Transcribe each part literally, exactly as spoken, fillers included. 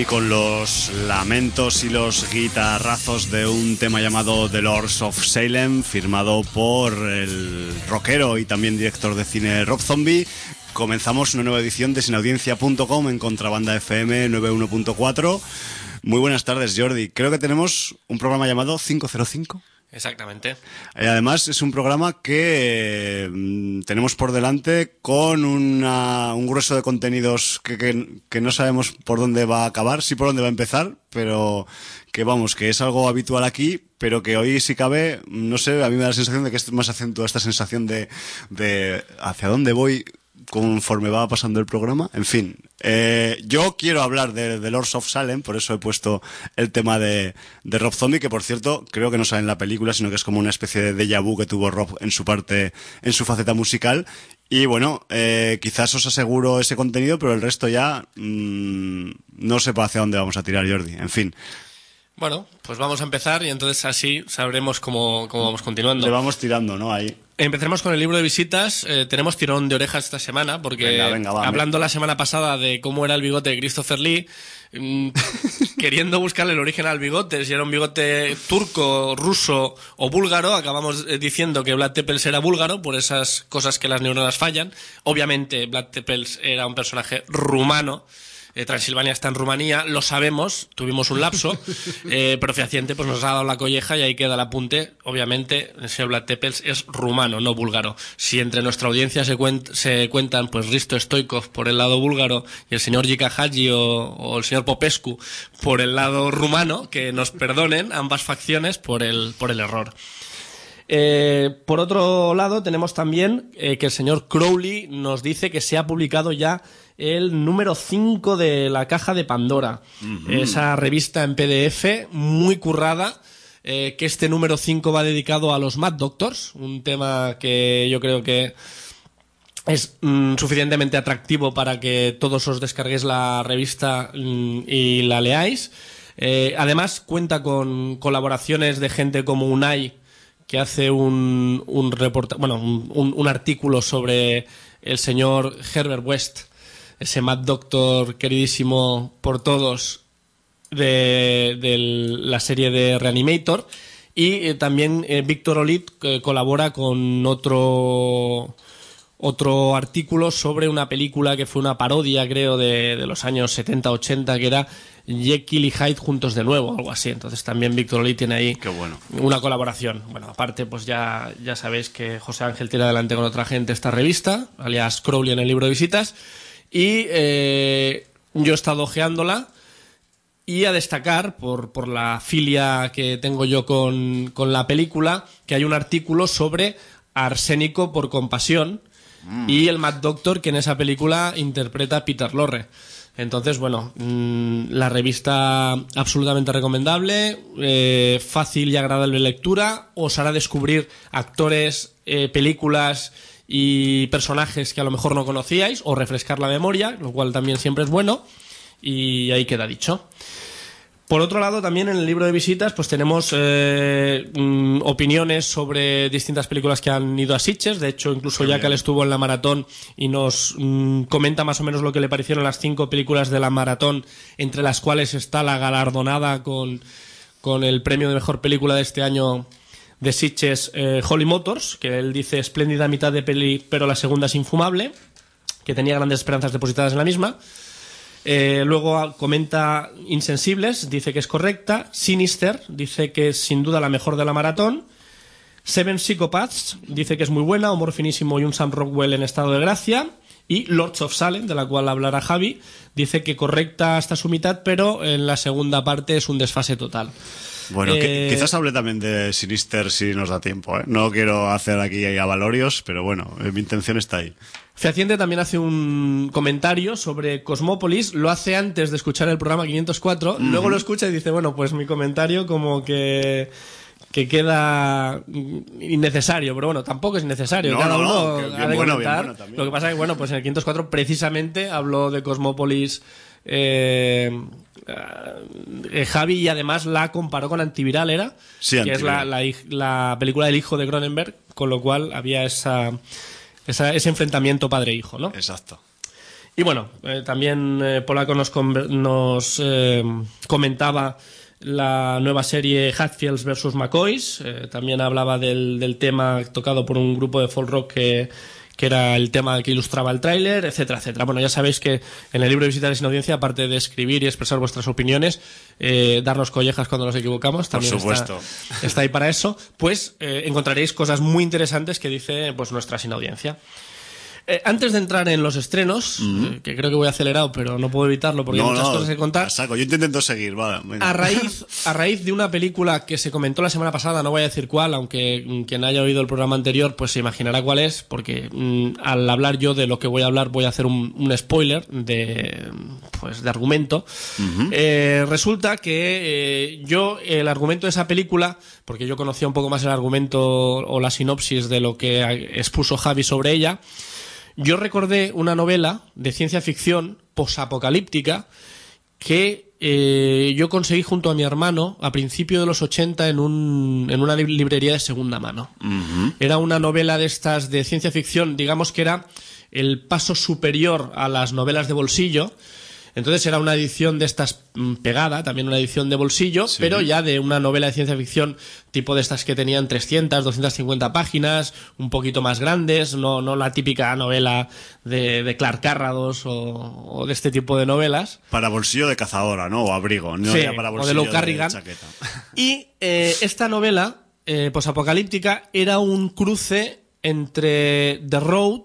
con los lamentos y los guitarrazos de un tema llamado The Lords of Salem, firmado por el rockero y también director de cine Rob Zombie, comenzamos una nueva edición de sin audiencia punto com en Contrabanda F M noventa y uno punto cuatro. Muy buenas tardes, Jordi. Creo que tenemos un programa llamado cinco cero cinco. Exactamente. Y además es un programa que eh, tenemos por delante con una, un grueso de contenidos que, que, que no sabemos por dónde va a acabar, sí por dónde va a empezar, pero que vamos, que es algo habitual aquí, pero que hoy si cabe, no sé, a mí me da la sensación de que es más acentúa esta sensación de, de hacia dónde voy conforme va pasando el programa. En fin, eh, yo quiero hablar de, de Lords of Salem, por eso he puesto el tema de, de Rob Zombie, que por cierto creo que no sale en la película, sino que es como una especie de déjà vu que tuvo Rob en su parte, en su faceta musical. Y bueno, eh, quizás os aseguro ese contenido, pero el resto ya mmm, no sé hacia dónde vamos a tirar, Jordi. En fin. Bueno, pues vamos a empezar y entonces así sabremos cómo, cómo vamos continuando. Le vamos tirando, ¿no? Ahí. Empezaremos con el libro de visitas. Eh, tenemos tirón de orejas esta semana porque venga, venga, va, hablando me... la semana pasada de cómo era el bigote de Christopher Lee, mmm, queriendo buscarle el origen al bigote, si era un bigote turco, ruso o búlgaro, acabamos diciendo que Vlad Tepes era búlgaro por esas cosas que las neuronas fallan. Obviamente Vlad Tepes era un personaje rumano. Eh, Transilvania está en Rumanía, lo sabemos, tuvimos un lapso, eh, pero fehaciente pues nos ha dado la colleja y ahí queda el apunte. Obviamente, el señor Vlad Tepes es rumano, no búlgaro. Si entre nuestra audiencia se, cuent se cuentan pues Risto Stoikov por el lado búlgaro y el señor Jika Hagi o, o el señor Popescu por el lado rumano, que nos perdonen ambas facciones por el, por el error. Eh, por otro lado, tenemos también eh, que el señor Crowley nos dice que se ha publicado ya el número cinco de la Caja de Pandora. Uh-huh. Esa revista en P D F muy currada, eh, que este número cinco va dedicado a los Mad Doctors, un tema que yo creo que es mm, suficientemente atractivo para que todos os descarguéis la revista mm, y la leáis. Eh, además, cuenta con colaboraciones de gente como Unai, que hace un, un reportaje, bueno, un, un, un artículo sobre el señor Herbert West, ese Mad Doctor queridísimo por todos de, de la serie de Reanimator, y eh, también eh, Víctor Olit eh, colabora con otro otro artículo sobre una película que fue una parodia, creo, de, de los años setenta ochenta, que era Jekyll y Hyde juntos de nuevo, algo así. Entonces también Víctor Olit tiene ahí Qué bueno. una colaboración. Bueno, aparte pues ya, ya sabéis que José Ángel tira adelante con otra gente esta revista, alias Crowley en el libro de visitas, y eh, yo he estado ojeándola. Y a destacar, por, por la filia que tengo yo con, con la película, que hay un artículo sobre Arsénico por compasión, mm. y el Mad Doctor que en esa película interpreta a Peter Lorre. Entonces, bueno, mmm, la revista absolutamente recomendable, eh, fácil y agradable lectura, os hará descubrir actores, eh, películas y personajes que a lo mejor no conocíais, o refrescar la memoria, lo cual también siempre es bueno, y ahí queda dicho. Por otro lado, también en el libro de visitas pues tenemos eh, mm, opiniones sobre distintas películas que han ido a Sitges. De hecho, incluso Jackal estuvo en la maratón y nos mm, comenta más o menos lo que le parecieron las cinco películas de la maratón, entre las cuales está la galardonada con, con el premio de mejor película de este año de Sitges, eh, Holy Motors, que él dice espléndida mitad de peli, pero la segunda es infumable, que tenía grandes esperanzas depositadas en la misma. Eh, luego comenta Insensibles, dice que es correcta. Sinister dice que es sin duda la mejor de la maratón. Seven Psychopaths dice que es muy buena, humor finísimo y un Sam Rockwell en estado de gracia. Y Lords of Salem, de la cual hablará Javi, dice que correcta hasta su mitad, pero en la segunda parte es un desfase total. Bueno, eh... que, quizás hable también de Sinister si nos da tiempo, ¿eh? No quiero hacer aquí avalorios, pero bueno, mi intención está ahí. Fehaciente también hace un comentario sobre Cosmópolis, lo hace antes de escuchar el programa quinientos cuatro, uh-huh. Luego lo escucha y dice, bueno, pues mi comentario como que, que queda innecesario, pero bueno, tampoco es necesario, no, cada no, uno no, ha de bueno, comentar. Bueno, lo que pasa es que, bueno, pues en el quinientos cuatro precisamente habló de Cosmópolis eh, eh, Javi, y además la comparó con Antiviral, ¿era? Sí, que Antiviral. es la, la, la película del hijo de Cronenberg, con lo cual había esa... Esa, ese enfrentamiento padre-hijo, ¿no? Exacto. Y bueno, eh, también eh, Polaco nos, nos eh, comentaba la nueva serie Hatfields versus McCoys. Eh, también hablaba del, del tema tocado por un grupo de folk rock que, que era el tema que ilustraba el tráiler, etcétera, etcétera. Bueno, ya sabéis que en el libro de Visitar sin Audiencia, aparte de escribir y expresar vuestras opiniones, eh, darnos collejas cuando nos equivocamos, también por supuesto. Está, está ahí para eso, pues eh, encontraréis cosas muy interesantes que dice pues nuestra sin audiencia. Eh, antes de entrar en los estrenos, mm-hmm. eh, que creo que voy acelerado, pero no puedo evitarlo porque no, hay muchas no, cosas que contar. Saco. Yo intento seguir, vale. A raíz, a raíz de una película que se comentó la semana pasada, no voy a decir cuál, aunque mm, quien haya oído el programa anterior pues se imaginará cuál es, porque mm, al hablar yo de lo que voy a hablar voy a hacer un, un spoiler de, pues, de argumento. Mm-hmm. Eh, resulta que eh, yo el argumento de esa película, porque yo conocía un poco más el argumento o la sinopsis de lo que expuso Javi sobre ella, yo recordé una novela de ciencia ficción posapocalíptica que eh, yo conseguí junto a mi hermano a principios de los ochenta en, un, en una librería de segunda mano. Uh-huh. Era una novela de estas de ciencia ficción, digamos que era el paso superior a las novelas de bolsillo. Entonces era una edición de estas pegada, también una edición de bolsillo, sí. Pero ya de una novela de ciencia ficción tipo de estas que tenían trescientas, doscientas cincuenta páginas, un poquito más grandes, no, no la típica novela de, de Clark Carrados o, o de este tipo de novelas. Para bolsillo de cazadora, ¿no? O abrigo, no sí, ya para bolsillo o de Lou Carrigan. De chaqueta. Y eh, esta novela eh, posapocalíptica era un cruce entre The Road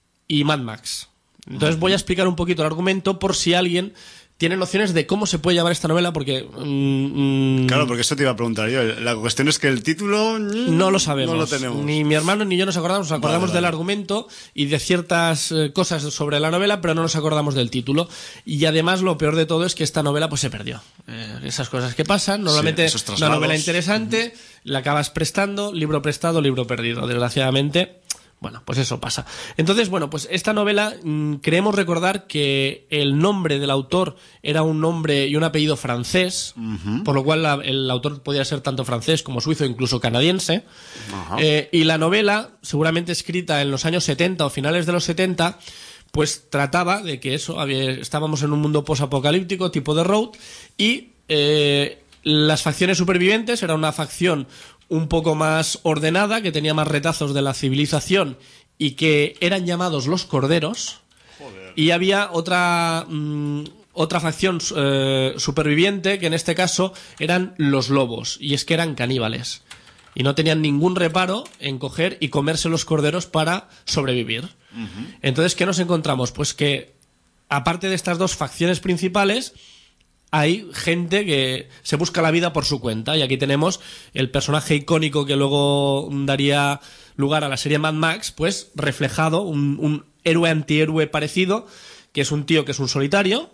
y Mad Max. Entonces voy a explicar un poquito el argumento por si alguien tiene nociones de cómo se puede llamar esta novela, porque... Mmm, claro, porque eso te iba a preguntar yo. La cuestión es que el título... No lo sabemos. No lo tenemos. Ni mi hermano ni yo nos acordamos. Nos acordamos vale, vale. del argumento y de ciertas eh, cosas sobre la novela, pero no nos acordamos del título. Y además lo peor de todo es que esta novela pues se perdió. Eh, esas cosas que pasan. Normalmente sí, una novela interesante, uh-huh. la acabas prestando, libro prestado, libro perdido. Desgraciadamente... Bueno, pues eso pasa. Entonces, bueno, pues esta novela mmm, creemos recordar que el nombre del autor era un nombre y un apellido francés, uh-huh. por lo cual la, el autor podía ser tanto francés como suizo, incluso canadiense. Uh-huh. Eh, y la novela, seguramente escrita en los años setenta o finales de los setenta, pues trataba de que eso, había, estábamos en un mundo posapocalíptico tipo The Road y eh, las facciones supervivientes era una facción un poco más ordenada, que tenía más retazos de la civilización y que eran llamados los corderos. Joder. Y había otra mmm, otra facción eh, superviviente que en este caso eran los lobos, y es que eran caníbales y no tenían ningún reparo en coger y comerse los corderos para sobrevivir. Uh-huh. Entonces, ¿qué nos encontramos? Pues que aparte de estas dos facciones principales hay gente que se busca la vida por su cuenta, y aquí tenemos el personaje icónico que luego daría lugar a la serie Mad Max, pues reflejado, un, un héroe antihéroe parecido, que es un tío que es un solitario,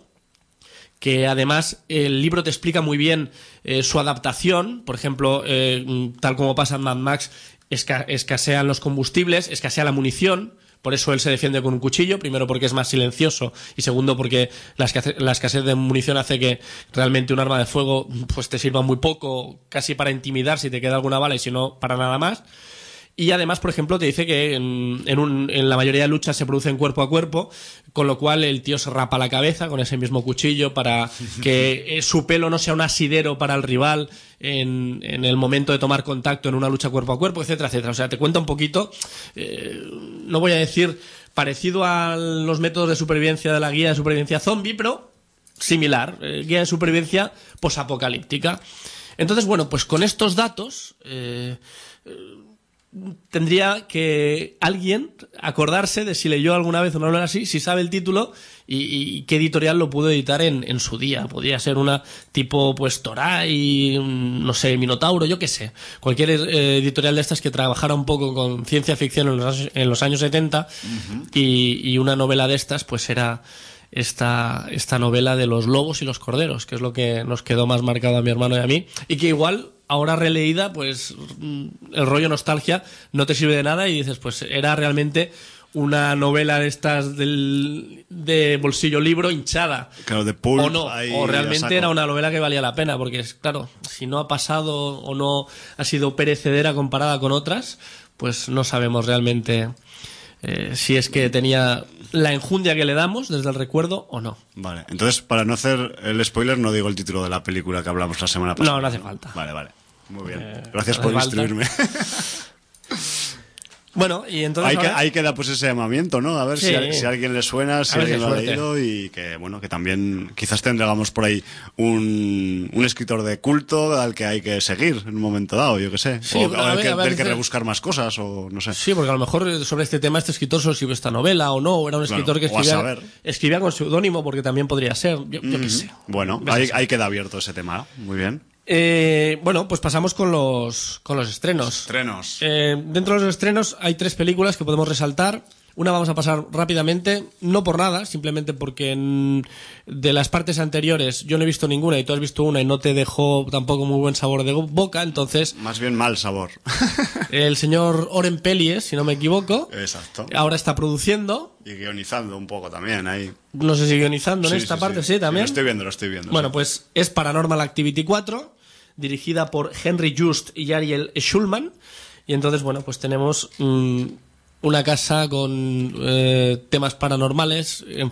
que además el libro te explica muy bien eh, su adaptación. Por ejemplo, eh, tal como pasa en Mad Max, esca- escasean los combustibles, escasea la munición. Por eso él se defiende con un cuchillo, primero porque es más silencioso y segundo porque la, escasez, la escasez de munición hace que realmente un arma de fuego pues te sirva muy poco, casi para intimidar si te queda alguna bala y si no, para nada más. Y además, por ejemplo, te dice que en, en, un, en la mayoría de luchas se producen cuerpo a cuerpo, con lo cual el tío se rapa la cabeza con ese mismo cuchillo para que su pelo no sea un asidero para el rival en, en el momento de tomar contacto en una lucha cuerpo a cuerpo, etcétera, etcétera. O sea, te cuenta un poquito, eh, no voy a decir parecido a los métodos de supervivencia de la guía de supervivencia zombie, pero similar, eh, guía de supervivencia posapocalíptica. Entonces, bueno, pues con estos datos... Eh, eh, tendría que alguien acordarse de si leyó alguna vez una novela así, si sabe el título y, y qué editorial lo pudo editar en, en su día. Podría ser una tipo pues Toray, no sé, Minotauro, yo qué sé. Cualquier eh, editorial de estas que trabajara un poco con ciencia ficción en los, en los años setenta uh-huh. y, y una novela de estas pues era esta, esta novela de los lobos y los corderos, que es lo que nos quedó más marcado a mi hermano y a mí, y que igual ahora releída, pues el rollo nostalgia no te sirve de nada y dices, pues era realmente una novela de estas del, de bolsillo libro hinchada. Claro, de pulp, o no, o realmente era una novela que valía la pena, porque claro, si no ha pasado o no ha sido perecedera comparada con otras, pues no sabemos realmente eh, si es que tenía la enjundia que le damos desde el recuerdo o no. Vale, entonces para no hacer el spoiler no digo el título de la película que hablamos la semana pasada. No, no hace falta. Vale, vale. Muy bien. Eh, Gracias no por hace falta. instruirme. Bueno, y entonces Ahí, que, ahora- ahí queda pues ese llamamiento, ¿no? A ver Sí. si, a, si a alguien le suena, si A ver si alguien hay lo ha suerte. leído y que, bueno, que también quizás tendremos por ahí un, un escritor de culto al que hay que seguir en un momento dado, yo qué sé. Sí, o pero o a al ver, que, a ver, del que dice- rebuscar más cosas, o no sé. Sí, porque a lo mejor sobre este tema este escritor solo escribió esta novela o no, o era un Claro, escritor que o a escribía, saber. escribía con seudónimo, porque también podría ser, yo, yo qué sé. Bueno, Ves ahí, así. ahí queda abierto ese tema. Muy bien. Eh, bueno, pues pasamos con los, con los estrenos. Estrenos. Eh, dentro de los estrenos hay tres películas que podemos resaltar. Una vamos a pasar rápidamente, no por nada, simplemente porque en- de las partes anteriores yo no he visto ninguna y tú has visto una y no te dejó tampoco muy buen sabor de go- boca, entonces Más bien mal sabor. el señor Oren Pelies, si no me equivoco, Exacto. ahora está produciendo, Y guionizando un poco también ahí. no sé si guionizando en Sí, esta sí, parte, sí. sí, también. Lo estoy viendo, lo estoy viendo. Bueno, sí. pues es Paranormal Activity cuatro, dirigida por Henry Just y Ariel Schulman. Y entonces, bueno, pues tenemos mm, una casa con eh, temas paranormales en,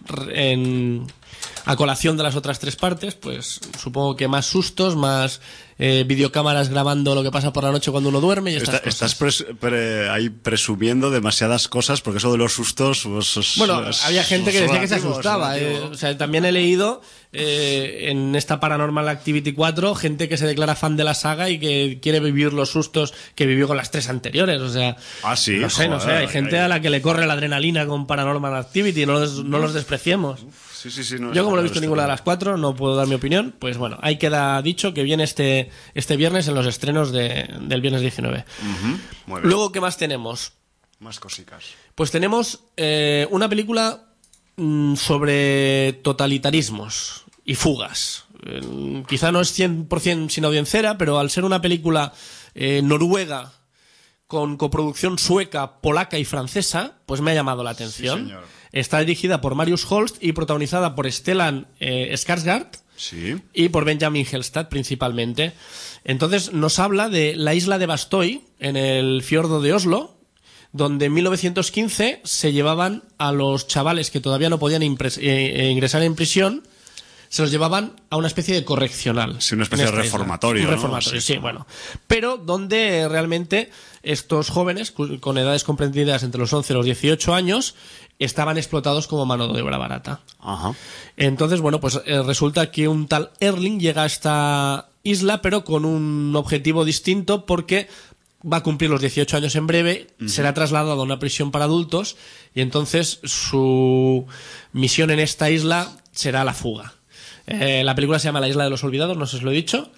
en- a colación de las otras tres partes. Pues supongo que más sustos, más eh, videocámaras grabando lo que pasa por la noche cuando uno duerme y estas Está- cosas. estás pres- pre- ahí presumiendo demasiadas cosas porque eso de los sustos pues, es- Bueno, es- había gente que es decía que se relativo, es asustaba. relativo. eh, o sea, también he leído eh, en esta Paranormal Activity cuatro gente que se declara fan de la saga y que quiere vivir los sustos que vivió con las tres anteriores. O sea, Ah, sí, no sé, no sé. joder, Hay gente hay- a la que le corre la adrenalina con Paranormal Activity. No los, no los despreciemos. Sí, sí, sí, no, Yo, como no he está visto claro, ninguna de está las cuatro, no puedo dar mi opinión. Pues bueno, ahí queda dicho que viene este, este viernes en los estrenos de- del viernes diecinueve. claro. Ujú, muy bien. Luego, ¿qué más tenemos? Más cositas. Pues tenemos eh, una película mm, sobre totalitarismos y fugas. Eh, quizá no es cien por ciento sin audiencera, pero al ser una película eh, noruega con coproducción sueca, polaca y francesa, pues me ha llamado la atención. Sí, señor. Está dirigida por Marius Holst y protagonizada por Stellan eh, Skarsgård Sí. y por Benjamin Helstad principalmente. Entonces nos habla de la isla de Bastoy, en el fiordo de Oslo, donde en mil novecientos quince se llevaban a los chavales que todavía no podían impres- eh, eh, ingresar en prisión, se los llevaban a una especie de correccional. Sí, una especie en de esta isla. reformatorio, Un ¿no? reformatorio, Sí. sí, bueno. Pero donde eh, realmente estos jóvenes, cu- con edades comprendidas entre los once y los dieciocho años, estaban explotados como mano de obra barata. Ajá. Entonces, bueno, pues eh, resulta que un tal Erling llega a esta isla, pero con un objetivo distinto, porque va a cumplir los dieciocho años en breve, será trasladado a una prisión para adultos, y entonces su misión en esta isla será la fuga. Eh, la película se llama La Isla de los Olvidados, no sé si os lo he dicho.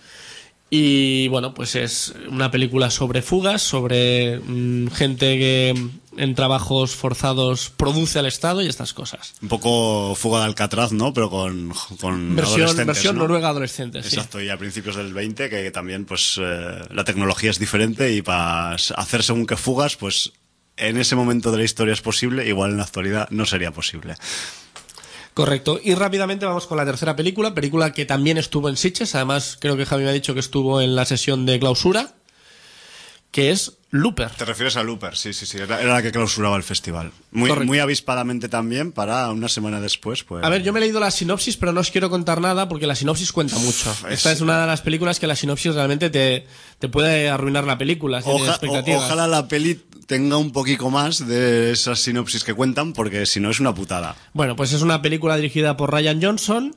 Y bueno, pues es una película sobre fugas, sobre mm, gente que en trabajos forzados produce al Estado y estas cosas. Un poco fuga de Alcatraz, ¿no? Pero con, con Versión, adolescentes, versión ¿no? noruega adolescente, sí. Exacto, y a principios del veinte, que también pues eh, la tecnología es diferente y para hacer según que fugas, pues en ese momento de la historia es posible, igual en la actualidad no sería posible. Correcto. Y rápidamente vamos con la tercera película, película que también estuvo en Sitges, además creo que Javi me ha dicho que estuvo en la sesión de clausura, que es Looper. Te refieres a Looper, sí, sí, sí, era, era la que clausuraba el festival. Muy, Correcto. muy avispadamente también para una semana después, pues... A ver, yo me he leído la sinopsis, pero no os quiero contar nada porque la sinopsis cuenta mucho. es- Esta es una de las películas que la sinopsis realmente te, te puede arruinar la película. Si tienes Oja- expectativas. o- ojalá la peli tenga un poquito más de esas sinopsis que cuentan, porque si no es una putada. Bueno, pues es una película dirigida por Ryan Johnson.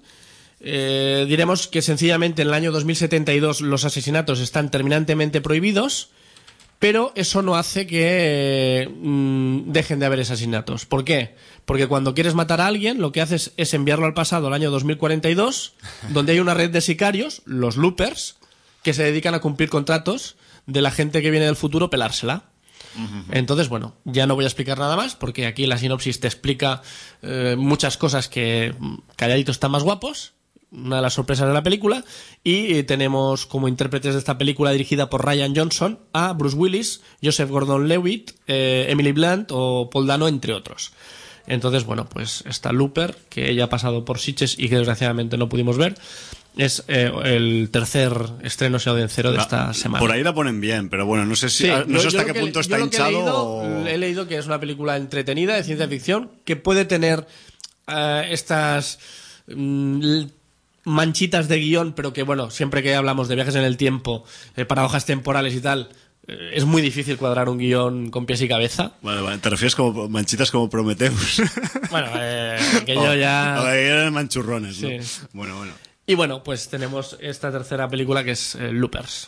Eh, diremos que sencillamente en el año dos mil setenta y dos los asesinatos están terminantemente prohibidos, pero eso no hace que mm, dejen de haber asesinatos. ¿Por qué? Porque cuando quieres matar a alguien, lo que haces es enviarlo al pasado, al año dos mil cuarenta y dos, donde hay una red de sicarios, los loopers, que se dedican a cumplir contratos de la gente que viene del futuro, pelársela. Entonces, bueno, ya no voy a explicar nada más, porque aquí la sinopsis te explica eh, muchas cosas que mm, calladitos están más guapos, una de las sorpresas de la película, y eh, tenemos como intérpretes de esta película dirigida por Ryan Johnson a Bruce Willis, Joseph Gordon-Levitt, eh, Emily Blunt o Paul Dano, entre otros. Entonces, bueno, pues está Looper, que ya ha pasado por Sitges y que desgraciadamente no pudimos ver. es eh, el tercer estreno sin audiencero de esta semana. Por ahí la ponen bien, pero bueno, no sé si Sí, no sé yo- hasta yo qué lo que- punto yo está lo que he hinchado leído, o... he leído que es una película entretenida de ciencia ficción que puede tener eh, estas mm, l- manchitas de guión, pero que bueno, siempre que hablamos de viajes en el tiempo, eh, paradojas temporales y tal, eh, es muy difícil cuadrar un guión con pies y cabeza. Vale, vale, te refieres como manchitas como Prometheus. Bueno, eh, que yo O- ya... o que eran manchurrones, ¿no? Sí. Bueno, bueno. Y bueno, pues tenemos esta tercera película que es eh, Loopers.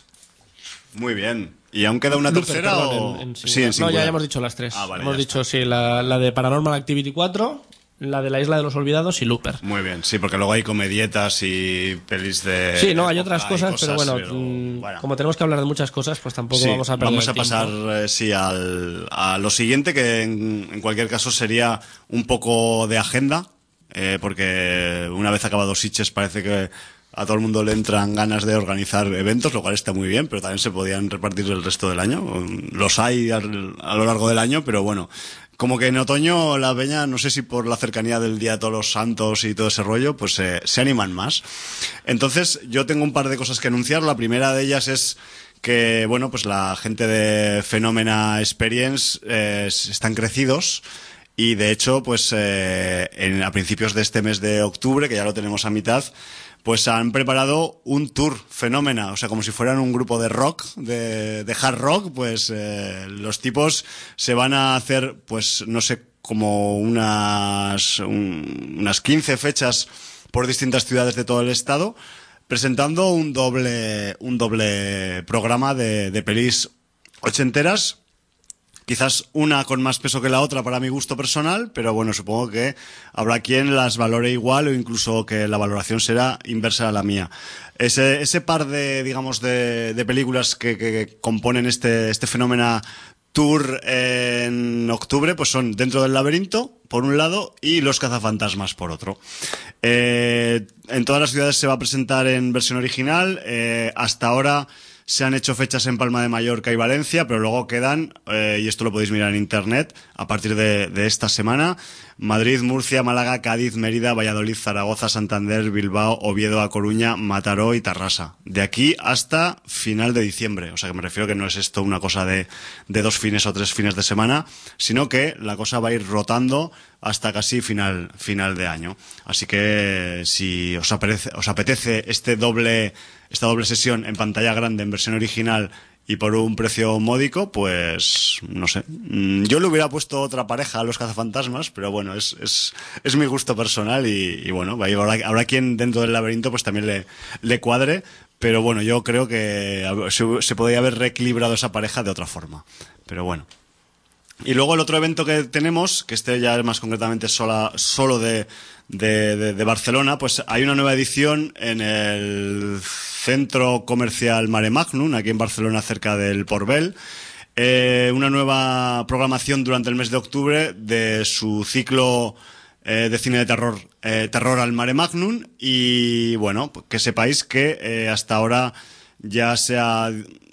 Muy bien. ¿Y aún queda una Looper, tercera perdón, o...? en- en Sí, singular. en No, singular. ya, ya hemos dicho las tres. Ah, vale, hemos ya dicho, sí, la, la de Paranormal Activity cuatro, la de la Isla de los Olvidados y Looper. Muy bien, sí, porque luego hay comedietas y pelis de... Sí, no, hay época otras y cosas, pero bueno, pero, mm, bueno. como tenemos que hablar de muchas cosas, pues tampoco Sí, vamos a perder vamos a el tiempo. pasar, eh, sí, al, a lo siguiente, que en, en cualquier caso sería un poco de agenda, eh, porque una vez acabado Sitges parece que a todo el mundo le entran ganas de organizar eventos, lo cual está muy bien, pero también se podían repartir el resto del año. Los hay al- a lo largo del año, pero bueno, como que en otoño la peña, no sé si por la cercanía del Día de Todos los Santos y todo ese rollo, pues eh, se animan más. Entonces, yo tengo un par de cosas que anunciar. La primera de ellas es que, bueno, pues la gente de Phenomena Experience eh, están crecidos. Y de hecho, pues eh, en, a principios de este mes de octubre, que ya lo tenemos a mitad, pues han preparado un tour Phenomena, o sea, como si fueran un grupo de rock, de, de hard rock, pues eh, los tipos se van a hacer, pues no sé, como unas, un- unas quince fechas por distintas ciudades de todo el estado, presentando un doble, un doble programa de, de pelis ochenteras. Quizás una con más peso que la otra para mi gusto personal, pero bueno, supongo que habrá quien las valore igual o incluso que la valoración será inversa a la mía. Ese, ese par de, digamos, de, de películas que, que componen este, este fenómeno tour en octubre, pues son Dentro del laberinto, por un lado, y Los cazafantasmas, por otro. Eh, en todas las ciudades se va a presentar en versión original. Eh, hasta ahora se han hecho fechas en Palma de Mallorca y Valencia, pero luego quedan, eh, y esto lo podéis mirar en internet, a partir de, de esta semana, Madrid, Murcia, Málaga, Cádiz, Mérida, Valladolid, Zaragoza, Santander, Bilbao, Oviedo, A Coruña, Mataró y Tarrasa. De aquí hasta final de diciembre. O sea que me refiero que no es esto una cosa de, de dos fines o tres fines de semana, sino que la cosa va a ir rotando hasta casi final, final de año. Así que si os apetece, os apetece este doble, esta doble sesión en pantalla grande, en versión original y por un precio módico, pues no sé. Yo le hubiera puesto otra pareja a Los cazafantasmas, pero bueno, es, es, es mi gusto personal y, y bueno, habrá, habrá quien dentro del laberinto pues también le, le cuadre, pero bueno, yo creo que se, se podría haber reequilibrado esa pareja de otra forma. Pero bueno. Y luego el otro evento que tenemos, que este ya es más concretamente sola, solo de, de, de, de Barcelona, pues hay una nueva edición en el Centro Comercial Mare Magnum, aquí en Barcelona, cerca del Portbel. Eh, una nueva programación durante el mes de octubre de su ciclo eh, de cine de terror, eh, Terror al Mare Magnum. Y bueno, que sepáis que eh, hasta ahora ya se ha...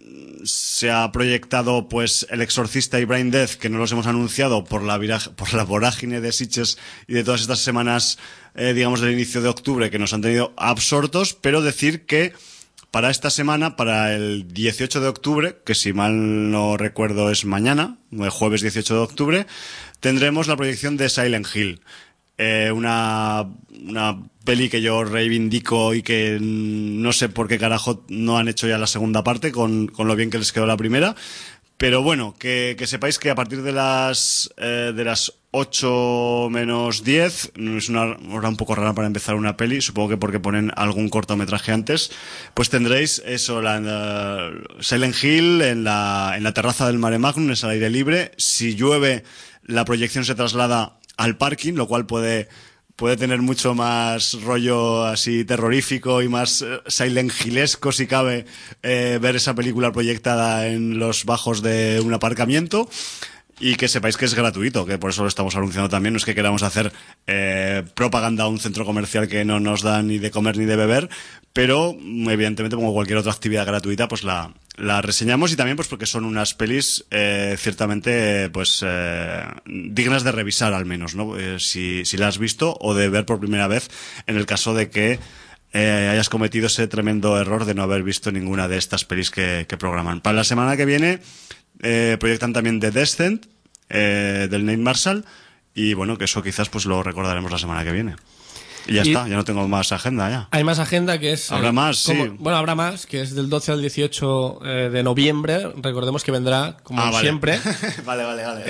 se ha proyectado pues El Exorcista y Brain Death, que no los hemos anunciado por la viraj- por la vorágine de Sitges y de todas estas semanas, eh, digamos, del inicio de octubre, que nos han tenido absortos, pero decir que para esta semana, para el dieciocho de octubre, que si mal no recuerdo es mañana, el jueves dieciocho de octubre, tendremos la proyección de Silent Hill. Eh, una, una peli que yo reivindico y que no sé por qué carajo no han hecho ya la segunda parte con, con lo bien que les quedó la primera. Pero bueno, que, que sepáis que a partir de las eh, de las ocho menos diez, es una hora un poco rara para empezar una peli, supongo que porque ponen algún cortometraje antes, pues tendréis eso, la, la Silent Hill en la, en la terraza del Mare Magnum, es al aire libre. Si llueve, la proyección se traslada al parking, lo cual puede puede tener mucho más rollo así terrorífico y más eh, Silent Hillesco, si cabe, eh, ver esa película proyectada en los bajos de un aparcamiento. Y que sepáis que es gratuito, que por eso lo estamos anunciando también. No es que queramos hacer eh, propaganda a un centro comercial que no nos da ni de comer ni de beber, pero evidentemente como cualquier otra actividad gratuita pues la, la reseñamos, y también pues porque son unas pelis eh, ciertamente pues eh, dignas de revisar al menos, ¿no? Eh, si, si la has visto o de ver por primera vez, en el caso de que eh, hayas cometido ese tremendo error de no haber visto ninguna de estas pelis que, que programan. Para la semana que viene eh, proyectan también The Descent, eh, del Nate Marshall, y bueno, que eso quizás pues lo recordaremos la semana que viene. Y ya y está, ya no tengo más agenda ya. Hay más agenda que es... Habrá eh, más, como, sí. Bueno, habrá más, que es del doce al dieciocho eh, de noviembre. Recordemos que vendrá, como ah, vale. siempre, vale, vale, vale.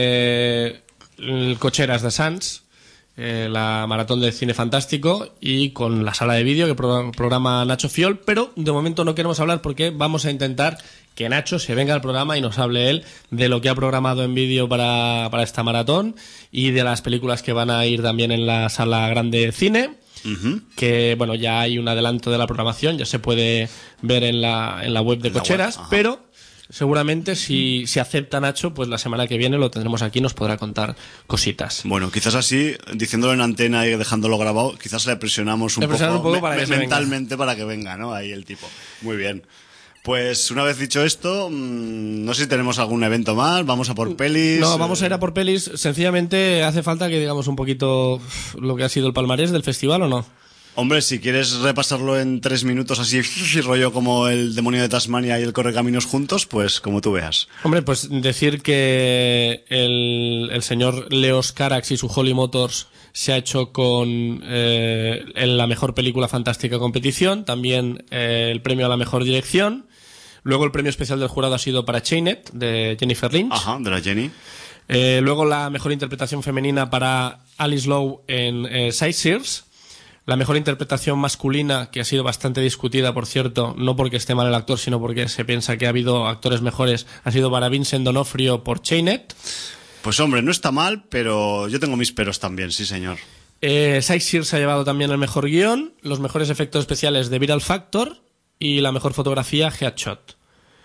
Eh, el Cocheras de Sants, eh, la maratón de cine fantástico, y con la sala de vídeo que pro programa Nacho Fiol, pero de momento no queremos hablar porque vamos a intentar que Nacho se venga al programa y nos hable él de lo que ha programado en vídeo para, para esta maratón y de las películas que van a ir también en la sala grande de cine. Uh-huh. Que bueno, ya hay un adelanto de la programación, ya se puede ver en la, en la web de Cocheras, pero seguramente si, si acepta Nacho, pues la semana que viene lo tendremos aquí y nos podrá contar cositas. Bueno, quizás así, diciéndolo en antena y dejándolo grabado, quizás le presionamos un le presionamos poco, un poco para me, que mentalmente para que venga, ¿no? Ahí el tipo. Muy bien. Pues una vez dicho esto, no sé si tenemos algún evento más, vamos a por pelis. No, vamos a ir a por pelis. Sencillamente hace falta que digamos un poquito lo que ha sido el palmarés del festival, ¿o no? Hombre, si quieres repasarlo en tres minutos así, rollo como el demonio de Tasmania y el Correcaminos juntos, pues como tú veas. Hombre, pues decir que el, el señor Leos Carax y su Holly Motors se ha hecho con eh, en la mejor película fantástica competición, también eh, el premio a la mejor dirección. Luego el premio especial del jurado ha sido para Chained, de Jennifer Lynch. Ajá, de la Jenny. Eh, luego la mejor interpretación femenina para Alice Lowe en eh, Sightseers. La mejor interpretación masculina, que ha sido bastante discutida, por cierto, no porque esté mal el actor, sino porque se piensa que ha habido actores mejores, ha sido para Vincent D'Onofrio por Chained. Pues hombre, no está mal, pero yo tengo mis peros también, sí señor. Eh, Sightseers se ha llevado también el mejor guión, los mejores efectos especiales de Viral Factor y la mejor fotografía Headshot.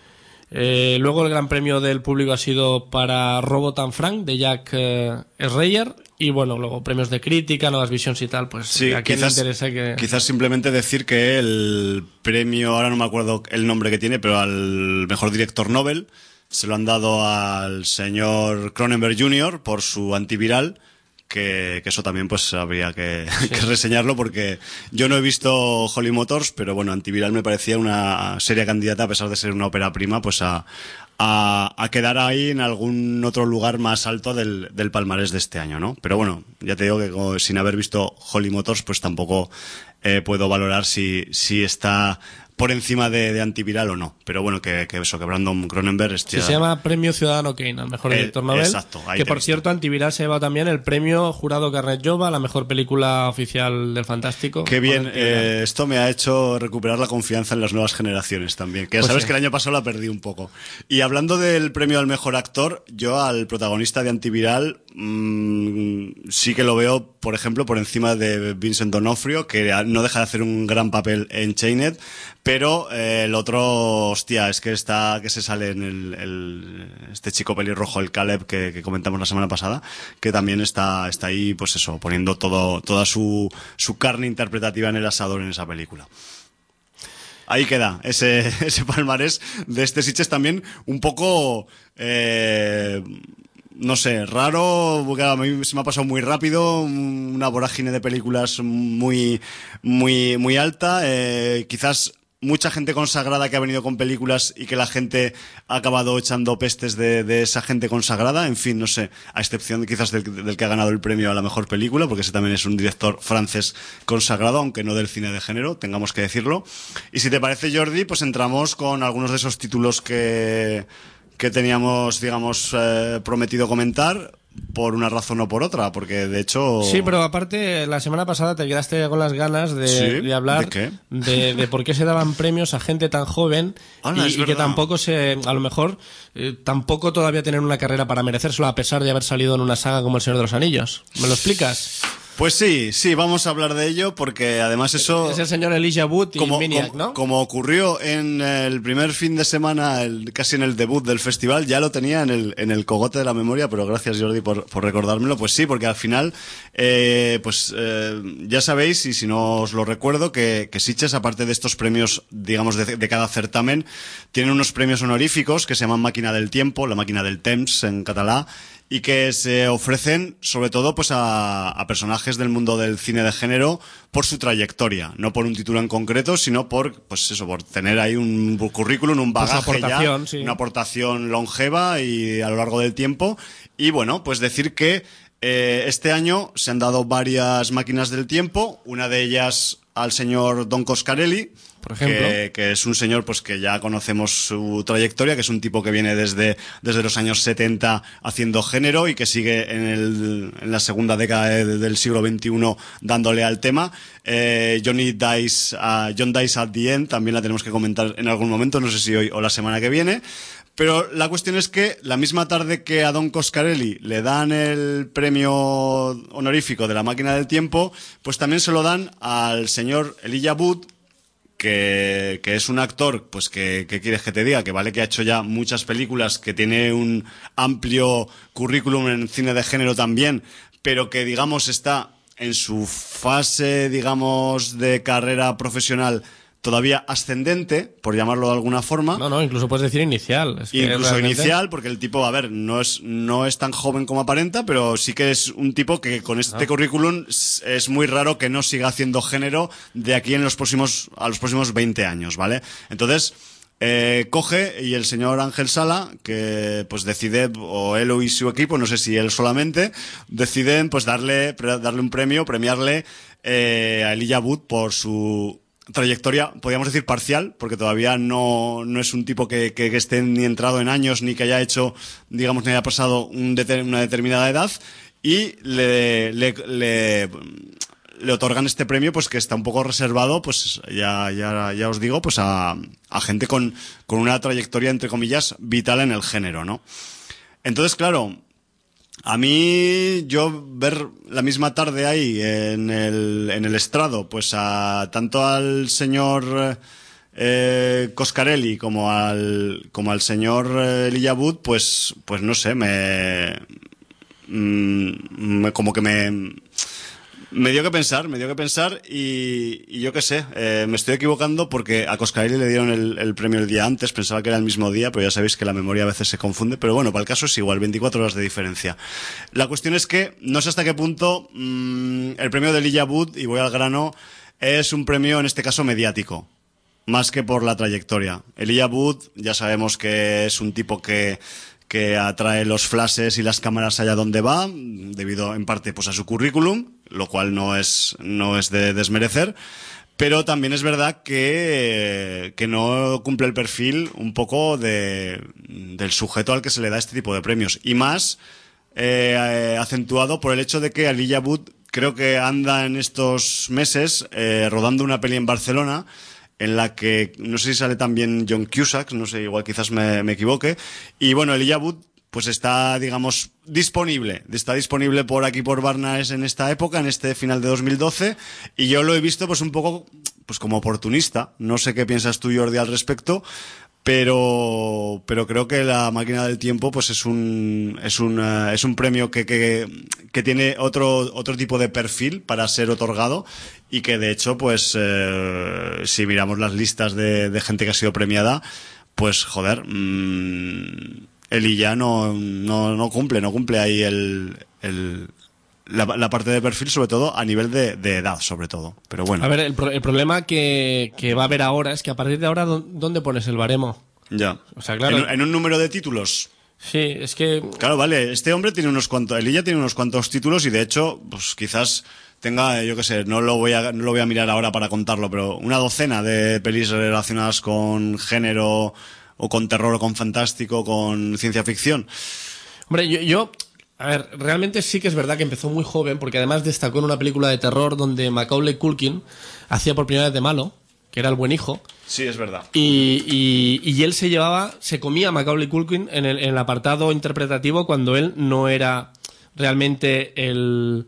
Eh, luego el gran premio del público ha sido para Robot and Frank de Jack eh, Schreier. Y bueno, luego premios de crítica, nuevas visiones y tal, pues sí, a quién quizás, le interesa que... Quizás simplemente decir que el premio, ahora no me acuerdo el nombre que tiene, pero al mejor director Nobel se lo han dado al señor Cronenberg junior por su antiviral, que, que eso también pues habría que, sí. que reseñarlo, porque yo no he visto Holly Motors, pero bueno, antiviral me parecía una seria candidata, a pesar de ser una ópera prima, pues a... A, a quedar ahí en algún otro lugar más alto del, del palmarés de este año, ¿no? Pero bueno, ya te digo que como, sin haber visto Holly Motors, pues tampoco eh, puedo valorar si, si está por encima de, de antiviral o no. Pero bueno, que, que eso, que Brandon Cronenberg... Sí, se llama Premio Ciudadano Kane, al mejor director eh, Nobel. Exacto. Ahí que por cierto, antiviral se lleva también el premio Jurado Carnet Jova, la mejor película oficial del Fantástico. Qué bien, eh, esto me ha hecho recuperar la confianza en las nuevas generaciones también. Que ya pues sabes sí. que el año pasado la perdí un poco. Y hablando del premio al mejor actor, yo al protagonista de antiviral mmm, sí que lo veo, por ejemplo, por encima de Vincent D'Onofrio, que no deja de hacer un gran papel en Chained, pero eh, el otro, hostia, es que está, que se sale en el, el este chico pelirrojo, el Caleb, que, que comentamos la semana pasada, que también está, está ahí, pues eso, poniendo todo, toda su, su carne interpretativa en el asador en esa película. Ahí queda ese, ese palmarés de este Sitges, también un poco, eh, no sé, raro, porque a mí se me ha pasado muy rápido, una vorágine de películas muy, muy, muy alta, eh, quizás mucha gente consagrada que ha venido con películas y que la gente ha acabado echando pestes de, de esa gente consagrada. En fin, no sé, a excepción quizás del, del que ha ganado el premio a la mejor película, porque ese también es un director francés consagrado, aunque no del cine de género, tengamos que decirlo. Y si te parece, Jordi, pues entramos con algunos de esos títulos que, que teníamos, digamos, eh, prometido comentar, por una razón o por otra, porque de hecho... Sí, pero aparte, la semana pasada te quedaste con las ganas de, ¿Sí? de hablar ¿De qué? De, de por qué se daban premios a gente tan joven ah, no, y, y que tampoco se... A lo mejor, eh, tampoco todavía tienen una carrera para merecérselo, a pesar de haber salido en una saga como El Señor de los Anillos. ¿Me lo explicas? Pues sí, sí, vamos a hablar de ello, porque además eso... Es el señor Elijah Wood y como, Miniac, como, ¿no? Como ocurrió en el primer fin de semana, el, casi en el debut del festival, ya lo tenía en el, en el cogote de la memoria, pero gracias, Jordi, por, por recordármelo. Pues sí, porque al final, eh, pues eh, ya sabéis, y si no os lo recuerdo, que, que Sitges, aparte de estos premios, digamos, de, de cada certamen, tienen unos premios honoríficos que se llaman Máquina del Tiempo, la Máquina del Temps en catalá, y que se ofrecen sobre todo pues a, a personajes del mundo del cine de género por su trayectoria, no por un título en concreto, sino por pues eso, por tener ahí un currículum, un bagaje, pues aportación, ya, sí. una aportación longeva y a lo largo del tiempo. Y bueno, pues decir que eh, este año se han dado varias máquinas del tiempo, una de ellas al señor Don Coscarelli, por ejemplo, que, que es un señor pues que ya conocemos su trayectoria, que es un tipo que viene desde, desde los años setenta haciendo género y que sigue en, el, en la segunda década de, del siglo veintiuno dándole al tema. Eh, Johnny Dice, uh, John Dice at the End, también la tenemos que comentar en algún momento, no sé si hoy o la semana que viene. Pero la cuestión es que la misma tarde que a Don Coscarelli le dan el premio honorífico de la máquina del tiempo, pues también se lo dan al señor Elijah Wood, que, que es un actor, pues que, que quieres que te diga, que vale que ha hecho ya muchas películas, que tiene un amplio currículum en cine de género también, pero que digamos está en su fase, digamos, de carrera profesional todavía ascendente, por llamarlo de alguna forma. No, no, incluso puedes decir inicial. Es que incluso realmente... inicial, porque el tipo, a ver, no es, no es tan joven como aparenta, pero sí que es un tipo que con este ah. currículum es, es muy raro que no siga haciendo género de aquí en los próximos, a los próximos veinte años, ¿vale? Entonces, eh, coge y el señor Ángel Sala, que pues decide, o él y su equipo, no sé si él solamente, deciden pues darle, darle un premio, premiarle eh, a Elijah Wood por su trayectoria, podríamos decir parcial, porque todavía no, no es un tipo que, que, que esté ni entrado en años, ni que haya hecho, digamos, ni haya pasado un deter, una determinada edad, y le, le, le, le otorgan este premio, pues que está un poco reservado, pues ya, ya, ya os digo, pues a, a gente con, con una trayectoria, entre comillas, vital en el género, ¿no? Entonces, claro, a mí, yo ver la misma tarde ahí en el, en el estrado, pues a tanto al señor eh, Coscarelli como al, como al señor eh, Elijah Wood, pues, pues no sé, me, me como que me, me dio que pensar, me dio que pensar y, y yo qué sé, eh, me estoy equivocando porque a Coscarelli le dieron el, el premio el día antes, pensaba que era el mismo día, pero ya sabéis que la memoria a veces se confunde, pero bueno, para el caso es igual, veinticuatro horas de diferencia. La cuestión es que no sé hasta qué punto mmm, el premio de Elijah Wood, y voy al grano, es un premio en este caso mediático, más que por la trayectoria. Elijah Wood ya sabemos que es un tipo que que atrae los flashes y las cámaras allá donde va, debido en parte pues a su currículum, lo cual no es, no es de desmerecer, pero también es verdad que, que no cumple el perfil un poco de, del sujeto al que se le da este tipo de premios, y más eh, acentuado por el hecho de que Elijah Wood creo que anda en estos meses eh, rodando una peli en Barcelona, en la que no sé si sale también John Cusack, no sé, igual quizás me, me equivoque, y bueno, Elijah Wood pues está, digamos, disponible, está disponible por aquí por Barnaes en esta época, en este final de dos mil doce, y yo lo he visto pues un poco pues como oportunista, no sé qué piensas tú, Jordi, al respecto, pero pero creo que la máquina del tiempo pues es un es un uh, es un premio que, que que tiene otro otro tipo de perfil para ser otorgado y que de hecho pues eh, si miramos las listas de, de gente que ha sido premiada, pues joder, mmm, Elijah no no no cumple no cumple ahí el el La, la parte de perfil, sobre todo a nivel de, de edad, sobre todo. Pero bueno. A ver, el, pro, el problema que, que va a haber ahora es que a partir de ahora, ¿dónde pones el baremo? Ya. O sea, claro. ¿En, en un número de títulos? Sí, es que... Claro, vale. Este hombre tiene unos cuantos... Elijah tiene unos cuantos títulos y, de hecho, pues quizás tenga, yo qué sé, no lo voy a, no lo voy a mirar ahora para contarlo, pero una docena de pelis relacionadas con género o con terror o con fantástico, con ciencia ficción. Hombre, yo... yo... A ver, realmente sí que es verdad que empezó muy joven, porque además destacó en una película de terror donde Macaulay Culkin hacía por primera vez de malo, que era el buen hijo. Sí, es verdad. Y, y, y él se llevaba, se comía a Macaulay Culkin en el, en el apartado interpretativo cuando él no era realmente el,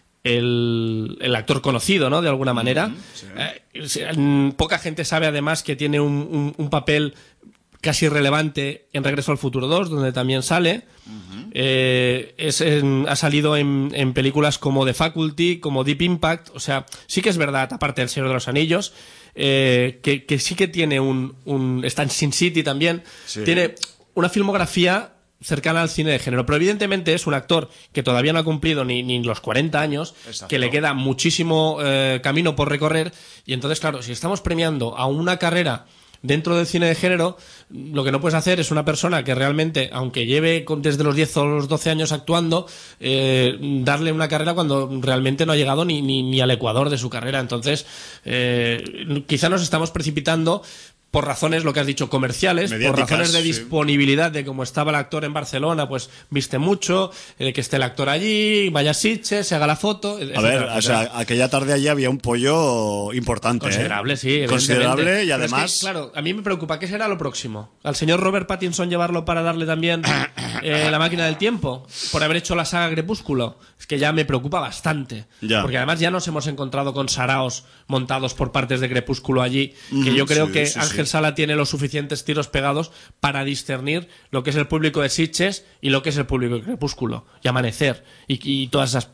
el, el actor conocido, ¿no? De alguna manera. Sí. Eh, poca gente sabe además que tiene un, un, un papel casi relevante en Regreso al Futuro dos, donde también sale. Uh-huh. eh, es en, ha salido en, en películas como The Faculty, como Deep Impact. O sea, sí que es verdad, aparte del Señor de los Anillos, eh, que, que sí que tiene un, un... Está en Sin City también. Sí. Tiene una filmografía cercana al cine de género. Pero evidentemente es un actor que todavía no ha cumplido ni, ni los cuarenta años, Exacto. que le queda muchísimo eh, camino por recorrer. Y entonces, claro, si estamos premiando a una carrera dentro del cine de género, lo que no puedes hacer es una persona que realmente, aunque lleve con- desde los diez o los doce años actuando, eh, darle una carrera cuando realmente no ha llegado ni, ni, ni al ecuador de su carrera. Entonces, eh, quizá nos estamos precipitando por razones, lo que has dicho, comerciales, por Mediáticas, razones de sí. disponibilidad, de cómo estaba el actor en Barcelona, pues viste mucho, eh, que esté el actor allí, vaya a Sitges, se haga la foto, A etcétera, ver, etcétera. o sea, aquella tarde allí había un pollo importante. Considerable, ¿eh? sí. evidentemente. Considerable y Pero es que, además. claro, a mí me preocupa, ¿qué será lo próximo? ¿Al señor Robert Pattinson llevarlo para darle también eh, la máquina del tiempo? Por haber hecho la saga Crepúsculo. Es que ya me preocupa bastante. Ya. Porque además ya nos hemos encontrado con saraos montados por partes de Crepúsculo allí, que Ujú, yo creo sí, que sí, Ángel sí. Sala tiene los suficientes tiros pegados para discernir lo que es el público de Sitges y lo que es el público de Crepúsculo. Y Amanecer. Y, y todas esas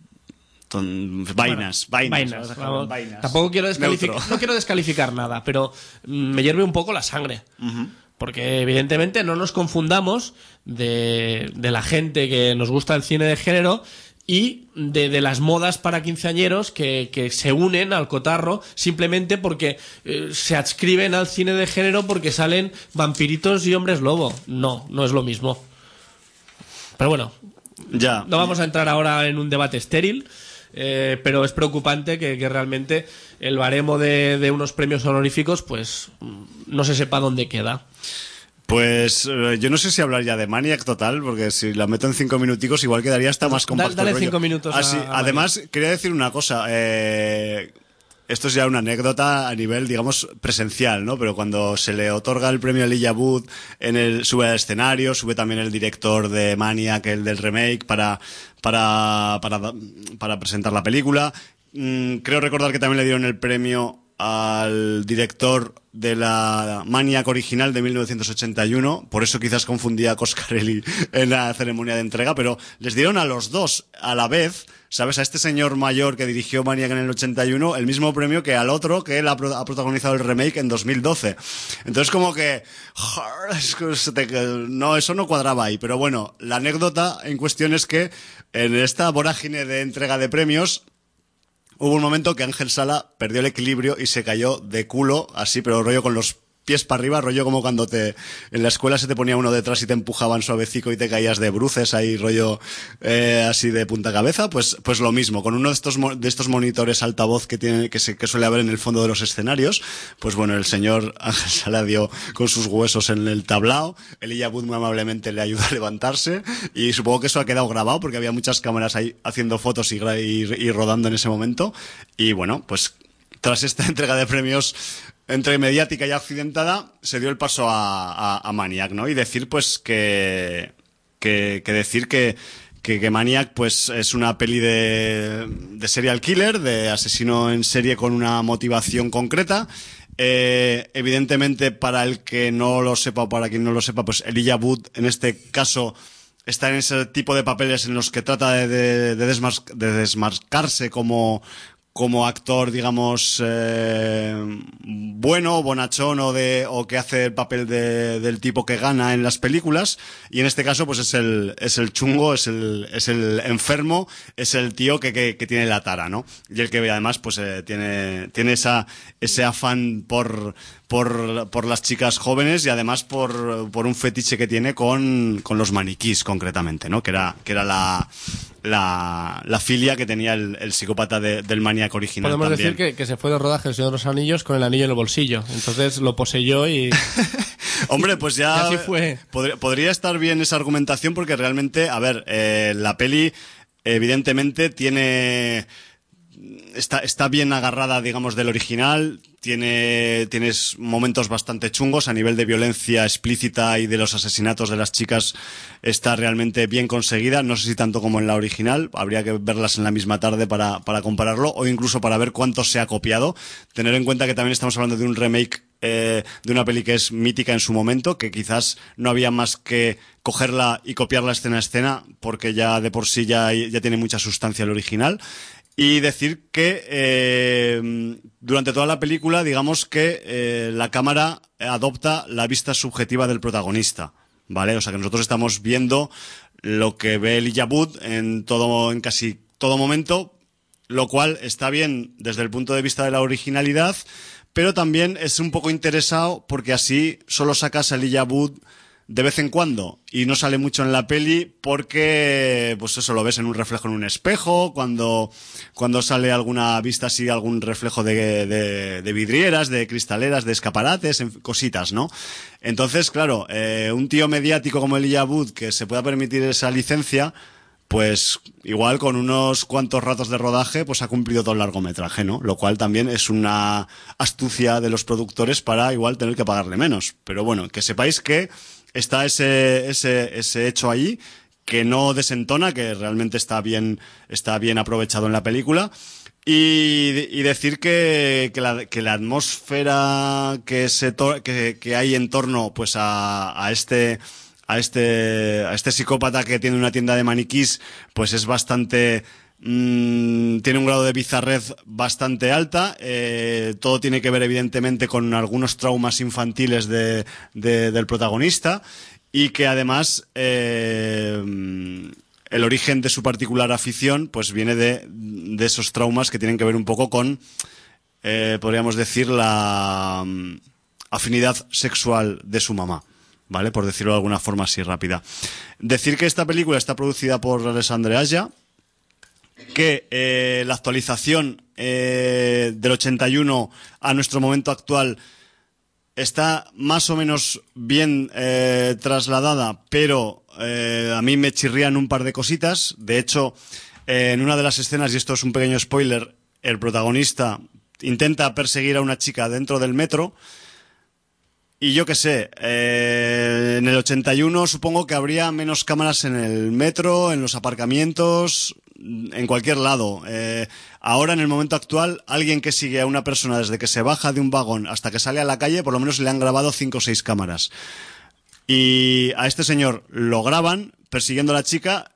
Ton- Vainas, Bueno, vainas. vainas, vamos a dejarlo vamos. en vainas. Tampoco quiero descalificar, Neutro. no quiero descalificar nada, pero mm, me hierve un poco la sangre. Porque evidentemente no nos confundamos de, de la gente que nos gusta el cine de género y de, de las modas para quinceañeros que, que se unen al cotarro simplemente porque eh, se adscriben al cine de género porque salen vampiritos y hombres lobo. No, no es lo mismo. Pero bueno, Ya. no vamos a entrar ahora en un debate estéril, eh, pero es preocupante que, que realmente el baremo de, de unos premios honoríficos pues mm, no se sepa dónde queda. Pues eh, yo no sé si hablar ya de Maniac total, porque si la meto en cinco minuticos igual quedaría hasta más compacto. dale el rollo. cinco minutos a- Ah, sí, a además, quería decir una cosa. eh, Esto es ya una anécdota a nivel, digamos, presencial, ¿no? Pero cuando se le otorga el premio a Elijah Wood, en el, sube al escenario, sube también el director de Maniac, el del remake, para, para, para, para presentar la película. Mm, creo recordar que también le dieron el premio al director de la Maniac original de mil novecientos ochenta y uno, por eso quizás confundía a Coscarelli en la ceremonia de entrega, pero les dieron a los dos a la vez, ¿sabes? A este señor mayor que dirigió Maniac en el ochenta y uno, el mismo premio que al otro que él ha, pro- ha protagonizado el remake en dos mil doce. Entonces como que... es que se te- no, eso no cuadraba ahí, pero bueno, la anécdota en cuestión es que en esta vorágine de entrega de premios hubo un momento que Ángel Sala perdió el equilibrio y se cayó de culo, así, pero rollo con los pies para arriba, rollo como cuando te en la escuela se te ponía uno detrás y te empujaban suavecico y te caías de bruces ahí, rollo eh, así de punta cabeza, pues pues lo mismo, con uno de estos mo- de estos monitores altavoz que tiene que se que suele haber en el fondo de los escenarios, pues bueno, el señor Ángel Sala dio con sus huesos en el tablao, Elijah Wood muy amablemente le ayudó a levantarse y supongo que eso ha quedado grabado porque había muchas cámaras ahí haciendo fotos y, gra- y, y rodando en ese momento y bueno, pues tras esta entrega de premios entre mediática y accidentada, se dio el paso a, a, a Maniac, ¿no? Y decir, pues, que, que, que decir que, que, que Maniac, pues, es una peli de, de serial killer, de asesino en serie con una motivación concreta. Eh, evidentemente, para el que no lo sepa o para quien no lo sepa, pues, Elijah Wood, en este caso, está en ese tipo de papeles en los que trata de, de, de, desmas, de desmarcarse como, como actor, digamos, eh, bueno, bonachón o, de, o que hace el papel de, del tipo que gana en las películas. Y en este caso, pues es el, es el chungo, es el, es el enfermo, es el tío que, que, que tiene la tara, ¿no? Y el que además, pues eh, tiene, tiene esa, ese afán por, por, por las chicas jóvenes y además por, por un fetiche que tiene con, con los maniquís, concretamente, ¿no? Que era, que era la, la, la filia que tenía el, el psicópata de, del Maniac original. Podemos también. decir que, que se fue de rodaje el Señor de los Anillos con el anillo en el bolsillo. Entonces lo poseyó y... Hombre, pues ya Y así fue. Podría, podría estar bien esa argumentación porque realmente, a ver, eh, la peli evidentemente tiene... Está, está bien agarrada, digamos, del original. Tiene, tienes momentos bastante chungos a nivel de violencia explícita y de los asesinatos de las chicas. Está realmente bien conseguida. No sé si tanto como en la original. Habría que verlas en la misma tarde para, para compararlo o incluso para ver cuánto se ha copiado. Tener en cuenta que también estamos hablando de un remake eh, de una peli que es mítica en su momento, que quizás no había más que cogerla y copiarla escena a escena porque ya de por sí ya, ya tiene mucha sustancia el original. Y decir que eh, durante toda la película, digamos que eh, la cámara adopta la vista subjetiva del protagonista. ¿vale? O sea que nosotros estamos viendo lo que ve Elijah Wood en todo, en casi todo momento, lo cual está bien desde el punto de vista de la originalidad, pero también es un poco interesado porque así solo sacas a Elijah Wood de vez en cuando y no sale mucho en la peli porque pues eso lo ves en un reflejo en un espejo, cuando cuando sale alguna vista así, algún reflejo de, de, de vidrieras, de cristaleras, de escaparates, en, cositas, ¿no? Entonces, claro, eh, un tío mediático como Elijah Wood que se pueda permitir esa licencia, pues igual con unos cuantos ratos de rodaje pues ha cumplido todo el largometraje, ¿no? Lo cual también es una astucia de los productores para igual tener que pagarle menos. Pero bueno, que sepáis que está ese, ese, ese hecho ahí que no desentona, que realmente está bien, está bien aprovechado en la película. Y, y decir que, que, la, que la atmósfera que, se to, que, que hay en torno pues a, a este... a este a este psicópata que tiene una tienda de maniquís, pues es bastante mmm, tiene un grado de bizarrez bastante alta. Eh, todo tiene que ver evidentemente con algunos traumas infantiles de, de del protagonista, y que además eh, el origen de su particular afición pues viene de, de esos traumas que tienen que ver un poco con eh, podríamos decir la um, afinidad sexual de su mamá, ¿vale? Por decirlo de alguna forma así rápida. Decir que esta película está producida por Alessandre Aja, que eh, la actualización eh, del ochenta y uno a nuestro momento actual está más o menos bien eh, trasladada, pero eh, a mí me chirrían un par de cositas. De hecho, eh, en una de las escenas, y esto es un pequeño spoiler, el protagonista intenta perseguir a una chica dentro del metro. Y yo qué sé, eh, en el ochenta y uno supongo que habría menos cámaras en el metro, en los aparcamientos, en cualquier lado. Eh, ahora, en el momento actual, alguien que sigue a una persona desde que se baja de un vagón hasta que sale a la calle, por lo menos le han grabado cinco o seis cámaras. Y a este señor lo graban persiguiendo a la chica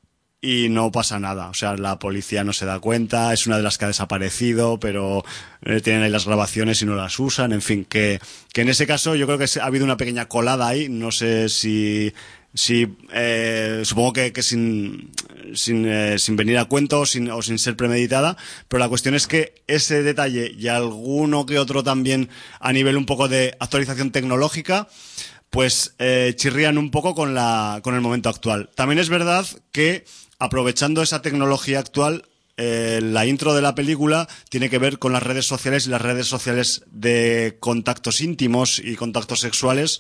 y no pasa nada. O sea, la policía no se da cuenta, es una de las que ha desaparecido, pero eh, tienen ahí las grabaciones y no las usan. En fin, que, que en ese caso yo creo que ha habido una pequeña colada ahí. No sé si... si eh, supongo que, que sin, sin, eh, sin venir a cuento o sin, o sin ser premeditada, pero la cuestión es que ese detalle y alguno que otro también a nivel un poco de actualización tecnológica pues eh, chirrían un poco con la con el momento actual. También es verdad que aprovechando esa tecnología actual, eh, la intro de la película tiene que ver con las redes sociales y las redes sociales de contactos íntimos y contactos sexuales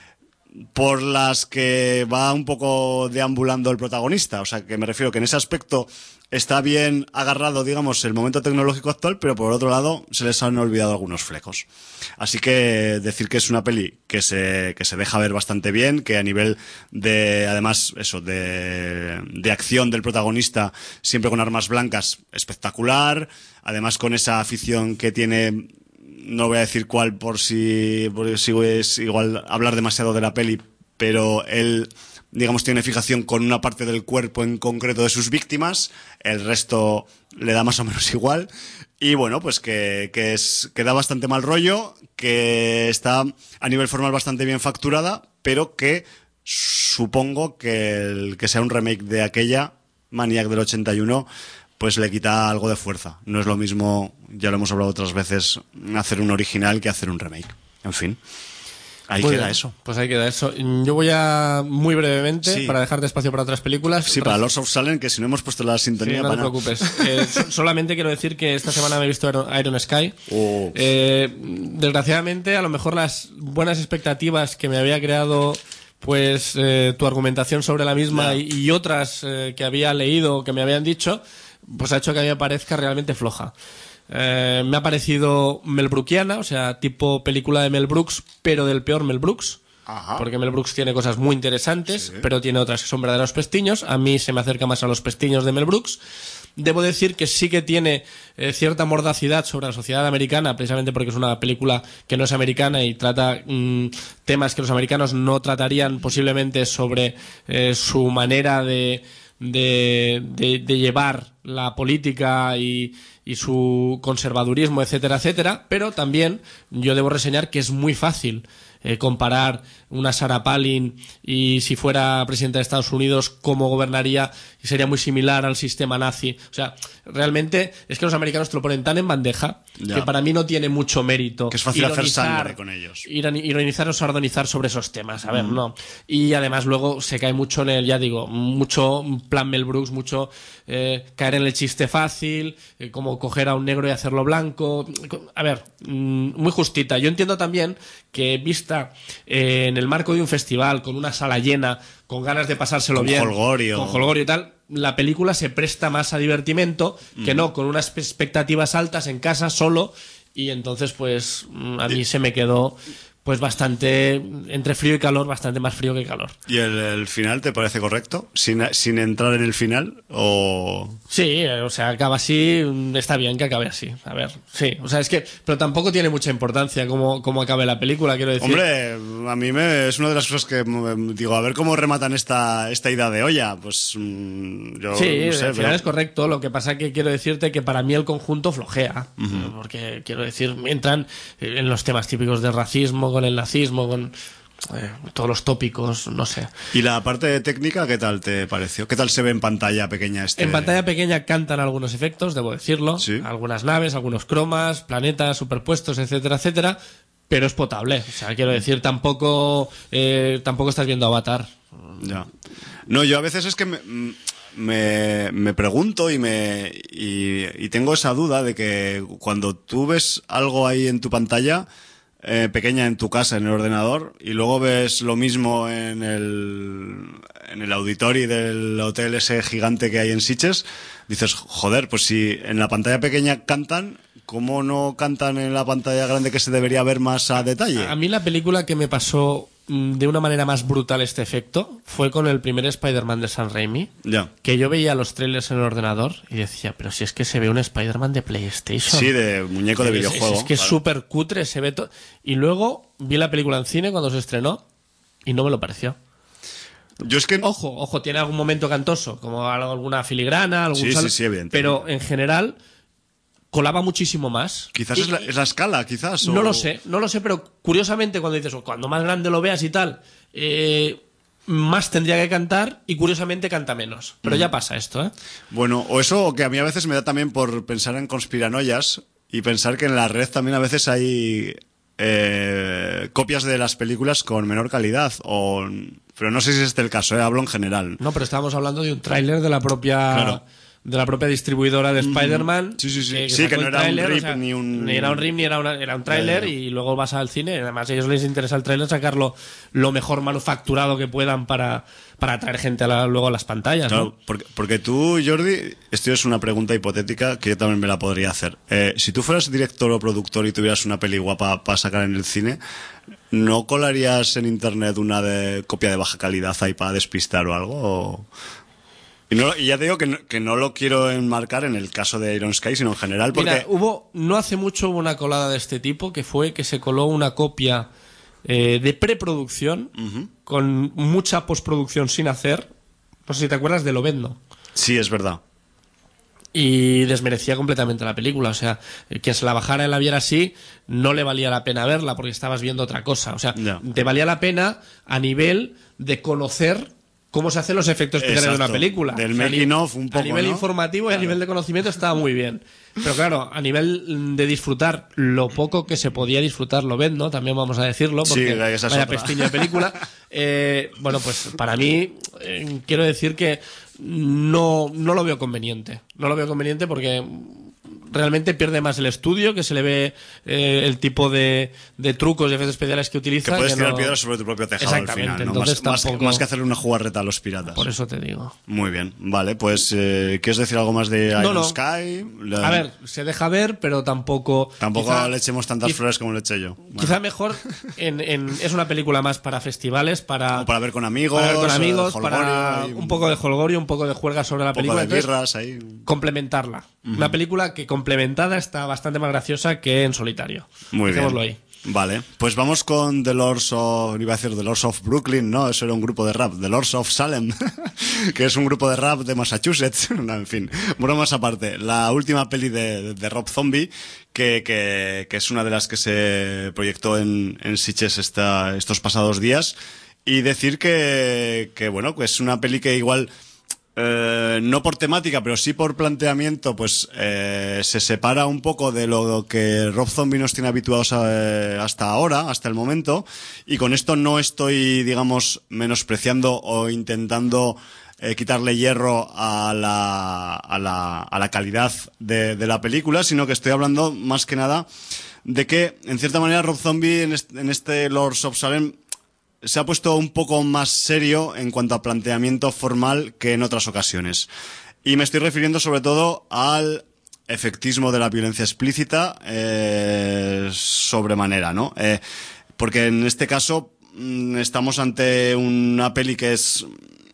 por las que va un poco deambulando el protagonista. O sea, que me refiero que en ese aspecto está bien agarrado, digamos, el momento tecnológico actual, pero por otro lado se les han olvidado algunos flecos. Así que decir que es una peli que se, que se deja ver bastante bien, que a nivel de, además, eso, de, de acción del protagonista, siempre con armas blancas, espectacular. Además con esa afición que tiene, no voy a decir cuál por si, por si es igual hablar demasiado de la peli, pero él, digamos, tiene fijación con una parte del cuerpo en concreto de sus víctimas, el resto le da más o menos igual, y bueno, pues que, que, es, que da bastante mal rollo, que está a nivel formal bastante bien facturada, pero que supongo que el que sea un remake de aquella, Maniac del ochenta y uno, pues le quita algo de fuerza. No es lo mismo, ya lo hemos hablado otras veces, hacer un original que hacer un remake. En fin. Ahí Muy queda bien, eso. Pues ahí queda eso. Yo voy a, muy brevemente, Sí. para dejarte espacio para otras películas. Sí, para Lords of Salem, que si no hemos puesto la sintonía Sí, no para te nada. preocupes. Eh, so- solamente quiero decir que esta semana me he visto Iron, Iron Sky. Oh. Eh, desgraciadamente, a lo mejor las buenas expectativas que me había creado, pues eh, tu argumentación sobre la misma Ya. y, y otras eh, que había leído o que me habían dicho, pues ha hecho que a mí me parezca realmente floja. Eh, me ha parecido Mel Brookiana, o sea, tipo película de Mel Brooks, pero del peor Mel Brooks. Ajá. Porque Mel Brooks tiene cosas muy interesantes, Sí. pero tiene otras que son verdaderos pestiños. A mí se me acerca más a los pestiños de Mel Brooks. Debo decir que sí que tiene eh, cierta mordacidad sobre la sociedad americana, precisamente porque es una película que no es americana y trata mm, temas que los americanos no tratarían posiblemente sobre eh, su manera de, de, de, de llevar la política y, y su conservadurismo, etcétera, etcétera. Pero también yo debo reseñar que es muy fácil eh, comparar una Sarah Palin y si fuera presidenta de Estados Unidos, cómo gobernaría, y sería muy similar al sistema nazi. O sea, realmente es que los americanos te lo ponen tan en bandeja ya. que para mí no tiene mucho mérito. Que es fácil hacer sangre con ellos. Ironizar o sardonizar sobre esos temas. A ver, mm. no. Y además luego se cae mucho en el, ya digo, mucho plan Mel Brooks, mucho eh, caer en el chiste fácil, eh, como coger a un negro y hacerlo blanco. A ver, mmm, muy justita. Yo entiendo también que vista eh, en el marco de un festival, con una sala llena, con ganas de pasárselo con bien, holgorio. con holgorio y tal, la película se presta más a divertimento mm. que no con unas expectativas altas en casa solo, y entonces pues a mí se me quedó pues bastante, entre frío y calor, bastante más frío que calor. ¿Y el, el final te parece correcto? ¿Sin, sin entrar en el final? ¿O...? Sí, o sea, acaba así, está bien que acabe así. A ver, sí, o sea, es que... Pero tampoco tiene mucha importancia cómo, cómo acabe la película, quiero decir. Hombre, a mí me, es una de las cosas que digo, a ver cómo rematan esta, esta ida de olla. Pues yo sí, no sé, al final pero... es correcto, lo que pasa que quiero decirte que para mí el conjunto flojea. Uh-huh. Porque, quiero decir, entran en los temas típicos del racismo, con el nazismo, con eh, todos los tópicos, no sé. ¿Y la parte técnica qué tal te pareció? ¿Qué tal se ve en pantalla pequeña este? En pantalla pequeña cantan algunos efectos, debo decirlo, ¿sí? Algunas naves, algunos cromas, planetas superpuestos, etcétera, etcétera, pero es potable. O sea, quiero decir, tampoco eh, tampoco estás viendo Avatar. Ya. No, yo a veces es que me, me, me pregunto y me y, y tengo esa duda de que cuando tú ves algo ahí en tu pantalla Eh, pequeña en tu casa, en el ordenador, y luego ves lo mismo en el en el auditorio del hotel ese gigante que hay en Sitges, dices, joder, pues si en la pantalla pequeña cantan, ¿cómo no cantan en la pantalla grande que se debería ver más a detalle? A mí la película que me pasó de una manera más brutal este efecto fue con el primer Spider-Man de Sam Raimi, ya. que yo veía los trailers en el ordenador y decía, pero si es que se ve un Spider-Man de PlayStation. Sí, de muñeco de es, videojuego. Es, es que claro. Es súper cutre, se ve todo. Y luego vi la película en cine cuando se estrenó y no me lo pareció. Yo es que... Ojo, ojo, tiene algún momento cantoso, como alguna filigrana, algún sí, sal... sí, sí, evidentemente. Pero en general... colaba muchísimo más. Quizás y, es, la, es la escala, quizás. O... No lo sé, no lo sé, pero curiosamente cuando dices, oh, cuando más grande lo veas y tal, eh, más tendría que cantar y curiosamente canta menos. Pero mm. ya pasa esto, ¿eh? Bueno, o eso, o que a mí a veces me da también por pensar en conspiranoias y pensar que en la red también a veces hay eh, copias de las películas con menor calidad. O... Pero no sé si es este el caso, ¿eh? Hablo en general. No, pero estábamos hablando de un tráiler de la propia... Claro. de la propia distribuidora de Spider-Man. Sí, sí, sí. Que, que, sí, que no era trailer, un rip o sea, ni un... Ni era un rip ni era, una, era un tráiler, y luego vas al cine. Además, a ellos les interesa el tráiler sacarlo lo mejor manufacturado que puedan para, para atraer gente a la, luego a las pantallas. Claro, ¿no? porque, porque tú, Jordi, esto es una pregunta hipotética que yo también me la podría hacer. Eh, si tú fueras director o productor y tuvieras una peli guapa para sacar en el cine, ¿no colarías en internet una de copia de baja calidad ahí para despistar o algo? O... Y, no, y ya te digo que no, que no lo quiero enmarcar en el caso de Iron Sky, sino en general porque... Mira, hubo, no hace mucho hubo una colada de este tipo, que fue que se coló una copia eh, de preproducción, uh-huh. con mucha postproducción sin hacer. No sé si te acuerdas de Lobezno. Sí, es verdad. Y desmerecía completamente la película. O sea, quien se la bajara y la viera así, no le valía la pena verla porque estabas viendo otra cosa. O sea, yeah. te valía la pena a nivel de conocer cómo se hacen los efectos especiales de una película. Del o sea, making of un poco, a nivel ¿no? informativo y claro. a nivel de conocimiento estaba muy bien. Pero claro, a nivel de disfrutar lo poco que se podía disfrutar, lo ven, ¿no? También vamos a decirlo, porque sí, esa es vaya otra. pestiña de película. Eh, bueno, pues para mí, eh, quiero decir que no, no lo veo conveniente. No lo veo conveniente porque realmente pierde más el estudio, que se le ve eh, el tipo de, de trucos y efectos especiales que utiliza. Que puedes que tirar no... piedras sobre tu propio tejado exactamente, al final, ¿no? Entonces más, tampoco... más, más que hacerle una jugarreta a los piratas. Por eso te digo. Muy bien, vale, pues eh, ¿quieres decir algo más de Iron no, no. Sky? La... A ver, se deja ver, pero tampoco... Tampoco quizá, le echemos tantas quizá, flores como le eché yo. Bueno. Quizá mejor, en, en, es una película más para festivales, para... O para ver con amigos. Para ver con amigos, para y... un poco de holgorio, un poco de juerga sobre la un película. Un poco de birras ahí. Complementarla. Uh-huh. Una película que complementada está bastante más graciosa que en solitario. Muy Dejémoslo bien. ahí. Vale, pues vamos con The Lords of, iba a decir The Lords of Brooklyn, no, eso era un grupo de rap, The Lords of Salem, que es un grupo de rap de Massachusetts, no, en fin, bromas aparte. La última peli de, de Rob Zombie, que, que, que es una de las que se proyectó en, en Sitges esta, estos pasados días, y decir que, que bueno, que es una peli que igual... Eh, no por temática, pero sí por planteamiento, pues eh, se separa un poco de lo que Rob Zombie nos tiene habituados a, hasta ahora, hasta el momento, y con esto no estoy, digamos, menospreciando o intentando eh, quitarle hierro a la, a la, a la calidad de, de la película, sino que estoy hablando más que nada de que, en cierta manera, Rob Zombie en este, en este Lords of Salem se ha puesto un poco más serio en cuanto a planteamiento formal que en otras ocasiones. Y me estoy refiriendo sobre todo al efectismo de la violencia explícita eh, sobremanera, ¿no? Eh, porque en este caso mmm, estamos ante una peli que es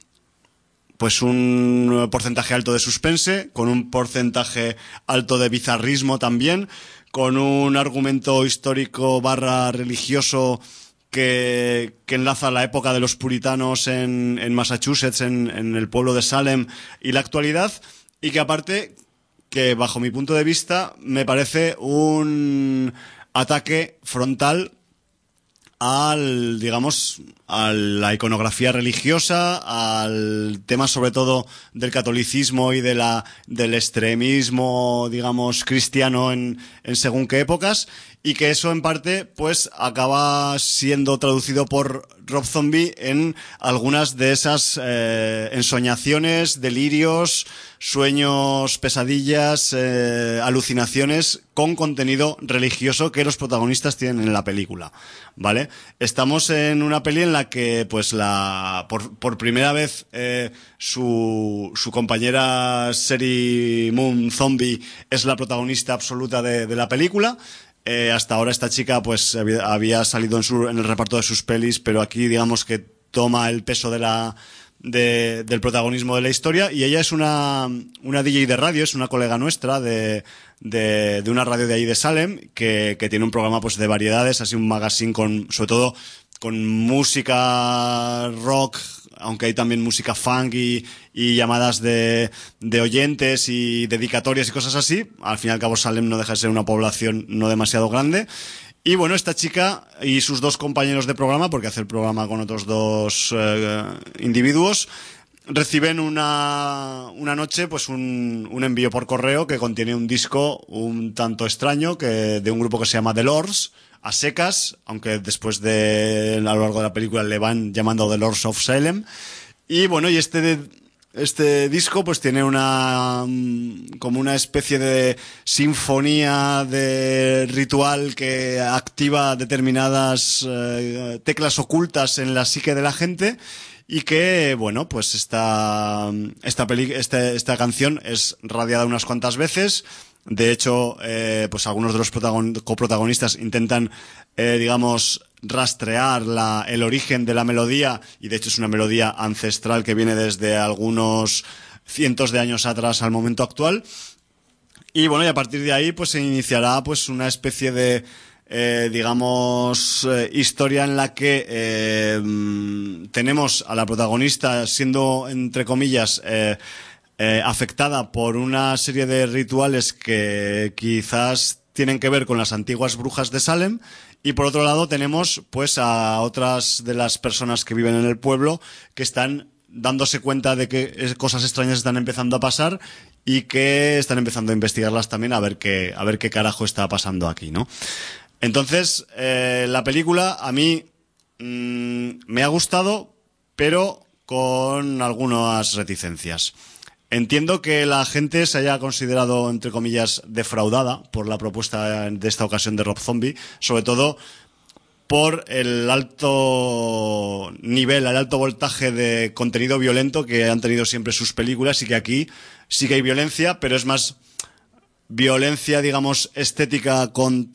pues un porcentaje alto de suspense, con un porcentaje alto de bizarrismo también, con un argumento histórico barra religioso Que, que enlaza la época de los puritanos en, en Massachusetts, en, en el pueblo de Salem, y la actualidad, y que aparte, que bajo mi punto de vista, me parece un ataque frontal al, digamos, a la iconografía religiosa, al tema sobre todo del catolicismo y de la, del extremismo, digamos, cristiano en, en según qué épocas, y que eso en parte pues acaba siendo traducido por Rob Zombie en algunas de esas eh, ensoñaciones, delirios, sueños, pesadillas, eh, alucinaciones con contenido religioso que los protagonistas tienen en la película, ¿vale? Estamos en una peli en la que pues la por, por primera vez eh, su, su compañera Sherry Moon Zombie es la protagonista absoluta de, de la película. Eh, hasta ahora esta chica pues había, había salido en, su, en el reparto de sus pelis, pero aquí digamos que toma el peso de la de, del protagonismo de la historia, y ella es una, una D J de radio, es una colega nuestra de, de, de una radio de ahí de Salem, que, que tiene un programa pues de variedades, así un magazine con, sobre todo con música rock, aunque hay también música funk y, y llamadas de, de oyentes y dedicatorias y cosas así. Al fin y al cabo Salem no deja de ser una población no demasiado grande. Y bueno, esta chica y sus dos compañeros de programa, porque hace el programa con otros dos eh, individuos, reciben una, una noche pues un, un envío por correo que contiene un disco un tanto extraño que de un grupo que se llama The Lords, a secas, aunque después de a lo largo de la película le van llamando The Lords of Salem. Y bueno, y este este disco pues tiene una como una especie de sinfonía de ritual que activa determinadas eh, teclas ocultas en la psique de la gente, y que bueno, pues esta esta peli, esta, esta canción es radiada unas cuantas veces. De hecho, eh, pues algunos de los protagon- coprotagonistas intentan, eh, digamos, rastrear la, el origen de la melodía, y de hecho es una melodía ancestral que viene desde algunos cientos de años atrás al momento actual. Y bueno, y a partir de ahí pues se iniciará pues una especie de, eh, digamos, eh, historia en la que eh, tenemos a la protagonista siendo, entre comillas, eh, Eh, afectada por una serie de rituales que quizás tienen que ver con las antiguas brujas de Salem, y por otro lado tenemos pues a otras de las personas que viven en el pueblo que están dándose cuenta de que cosas extrañas están empezando a pasar y que están empezando a investigarlas también, a ver qué, a ver qué carajo está pasando aquí, ¿no? Entonces, eh, la película a mí mmm, me ha gustado, pero con algunas reticencias. Entiendo que la gente se haya considerado, entre comillas, defraudada por la propuesta de esta ocasión de Rob Zombie, sobre todo por el alto nivel, el alto voltaje de contenido violento que han tenido siempre sus películas, y que aquí sí que hay violencia, pero es más violencia, digamos, estética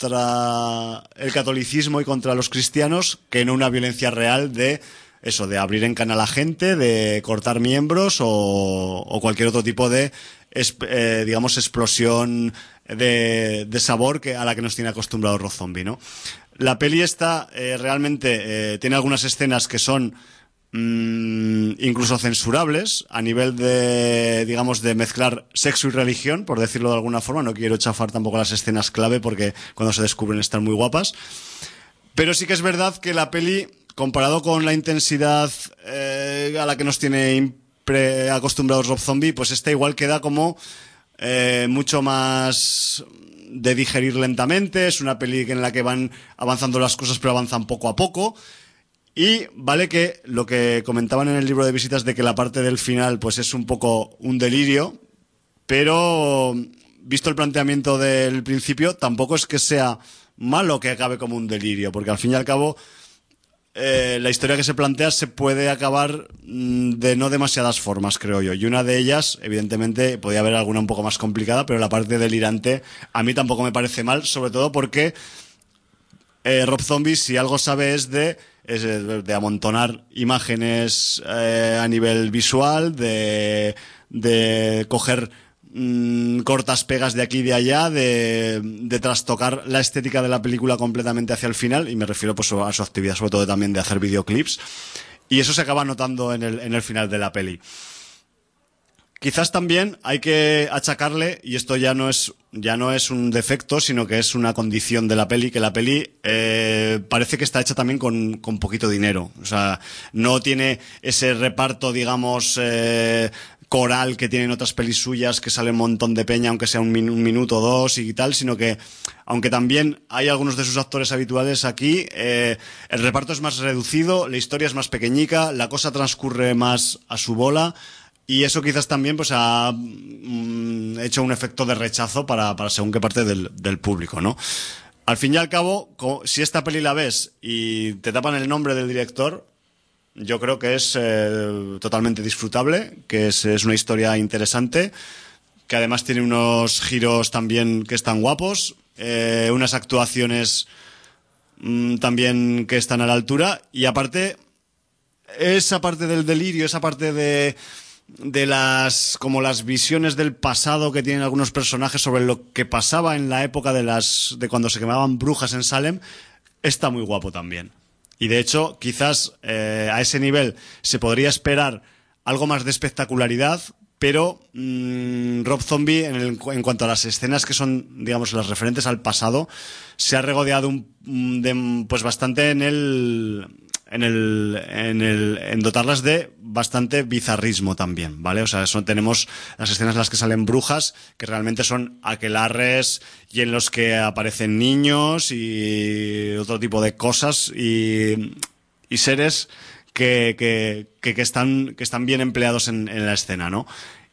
contra el catolicismo y contra los cristianos, que no una violencia real de eso, de abrir en cana a la gente, de cortar miembros o, o cualquier otro tipo de, eh, digamos, explosión de, de sabor que a la que nos tiene acostumbrado Rob Zombie, ¿no? La peli esta eh, realmente eh, tiene algunas escenas que son mmm, incluso censurables a nivel de, digamos, de mezclar sexo y religión, por decirlo de alguna forma. No quiero chafar tampoco las escenas clave porque cuando se descubren están muy guapas. Pero sí que es verdad que la peli, comparado con la intensidad eh, a la que nos tiene impre- acostumbrados Rob Zombie, pues esta igual queda como eh, mucho más de digerir lentamente. Es una peli en la que van avanzando las cosas, pero avanzan poco a poco. Y vale que lo que comentaban en el libro de visitas de que la parte del final pues es un poco un delirio, pero visto el planteamiento del principio, tampoco es que sea malo que acabe como un delirio, porque al fin y al cabo eh, la historia que se plantea se puede acabar mmm, de no demasiadas formas, creo yo. Y una de ellas, evidentemente, podría haber alguna un poco más complicada, pero la parte delirante a mí tampoco me parece mal, sobre todo porque eh, Rob Zombie, si algo sabe, es de, es de amontonar imágenes eh, a nivel visual, de, de coger mmm, cortas pegas de aquí y de allá, de, de trastocar la estética de la película completamente hacia el final, y me refiero pues a su actividad sobre todo también de hacer videoclips, y eso se acaba notando en el, en el final de la peli. Quizás también hay que achacarle, y esto ya no es ya no es un defecto, sino que es una condición de la peli, que la peli eh, parece que está hecha también con, con poquito dinero. O sea, no tiene ese reparto, digamos, eh, coral que tienen otras pelis suyas, que sale un montón de peña, aunque sea un, min- un minuto o dos y tal, sino que, aunque también hay algunos de sus actores habituales aquí, eh, el reparto es más reducido, la historia es más pequeñica, la cosa transcurre más a su bola. Y eso quizás también pues ha mm, hecho un efecto de rechazo para, para según qué parte del, del público, ¿no? Al fin y al cabo, co- si esta peli la ves y te tapan el nombre del director, yo creo que es eh, totalmente disfrutable, que es, es una historia interesante, que además tiene unos giros también que están guapos, eh, unas actuaciones mm, también que están a la altura, y aparte, esa parte del delirio, esa parte de... de las como las visiones del pasado que tienen algunos personajes sobre lo que pasaba en la época de las de cuando se quemaban brujas en Salem, está muy guapo también. Y de hecho, quizás eh, a ese nivel se podría esperar algo más de espectacularidad, pero mmm, Rob Zombie en, el, en cuanto a las escenas que son, digamos, las referentes al pasado, se ha regodeado un, de, pues bastante en el en el, en el, en dotarlas de bastante bizarrismo también, ¿vale? O sea, eso, tenemos las escenas en las que salen brujas, que realmente son aquelarres y en los que aparecen niños y otro tipo de cosas y, y seres que, que, que, que están, que están bien empleados en, en la escena, ¿no?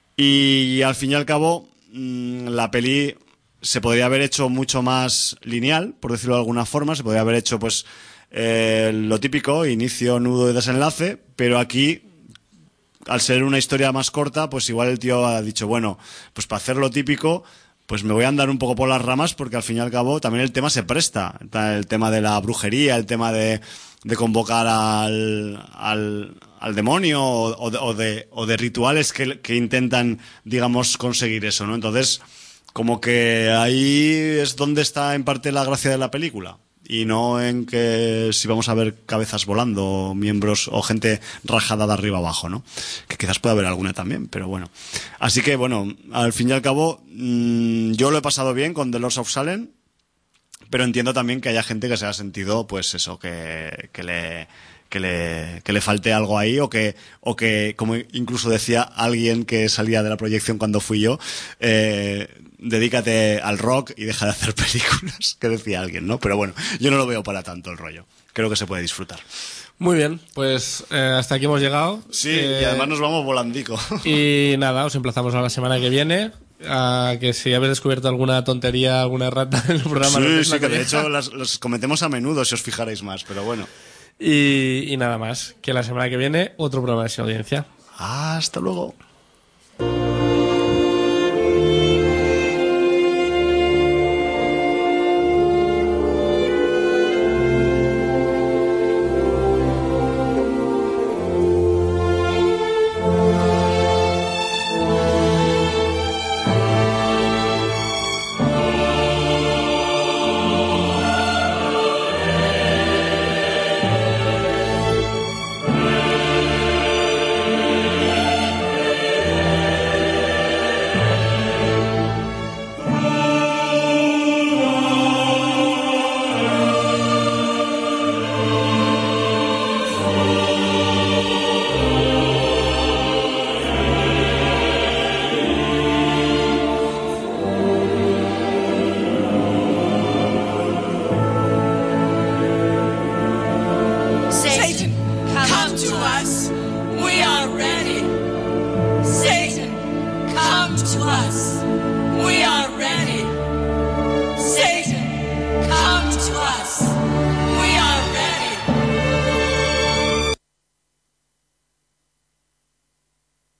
Y al fin y al cabo, mmm, la peli se podría haber hecho mucho más lineal, por decirlo de alguna forma, se podría haber hecho, pues, Eh, lo típico, inicio, nudo y desenlace, pero aquí, al ser una historia más corta, pues igual el tío ha dicho, bueno, pues para hacer lo típico, pues me voy a andar un poco por las ramas, porque al fin y al cabo también el tema se presta, el tema de la brujería, el tema de, de convocar al, al, al demonio o, o, de, o, de, o de rituales que, que intentan, digamos, conseguir eso, ¿no? Entonces, como que ahí es donde está en parte la gracia de la película. Y no en que si vamos a ver cabezas volando, o miembros o gente rajada de arriba abajo, ¿no? Que quizás pueda haber alguna también, pero bueno. Así que, bueno, al fin y al cabo, mmm, yo lo he pasado bien con The Lords of Salem, pero entiendo también que haya gente que se haya sentido, pues eso, que, que le... que le, que le falte algo ahí, o que, o que, como incluso decía alguien que salía de la proyección cuando fui yo, eh, dedícate al rock y deja de hacer películas, que decía alguien, ¿no? Pero bueno, yo no lo veo para tanto el rollo. Creo que se puede disfrutar. Muy bien, pues eh, hasta aquí hemos llegado. Sí, eh, y además nos vamos volandico. Y nada, os emplazamos a la semana que viene. A que si habéis descubierto alguna tontería, alguna errata en el programa. Sí, no sí, que de hecho las, los cometemos a menudo, si os fijarais más, pero bueno. Y, y nada más, que la semana que viene otro programa de Sin Audiencia. Hasta luego.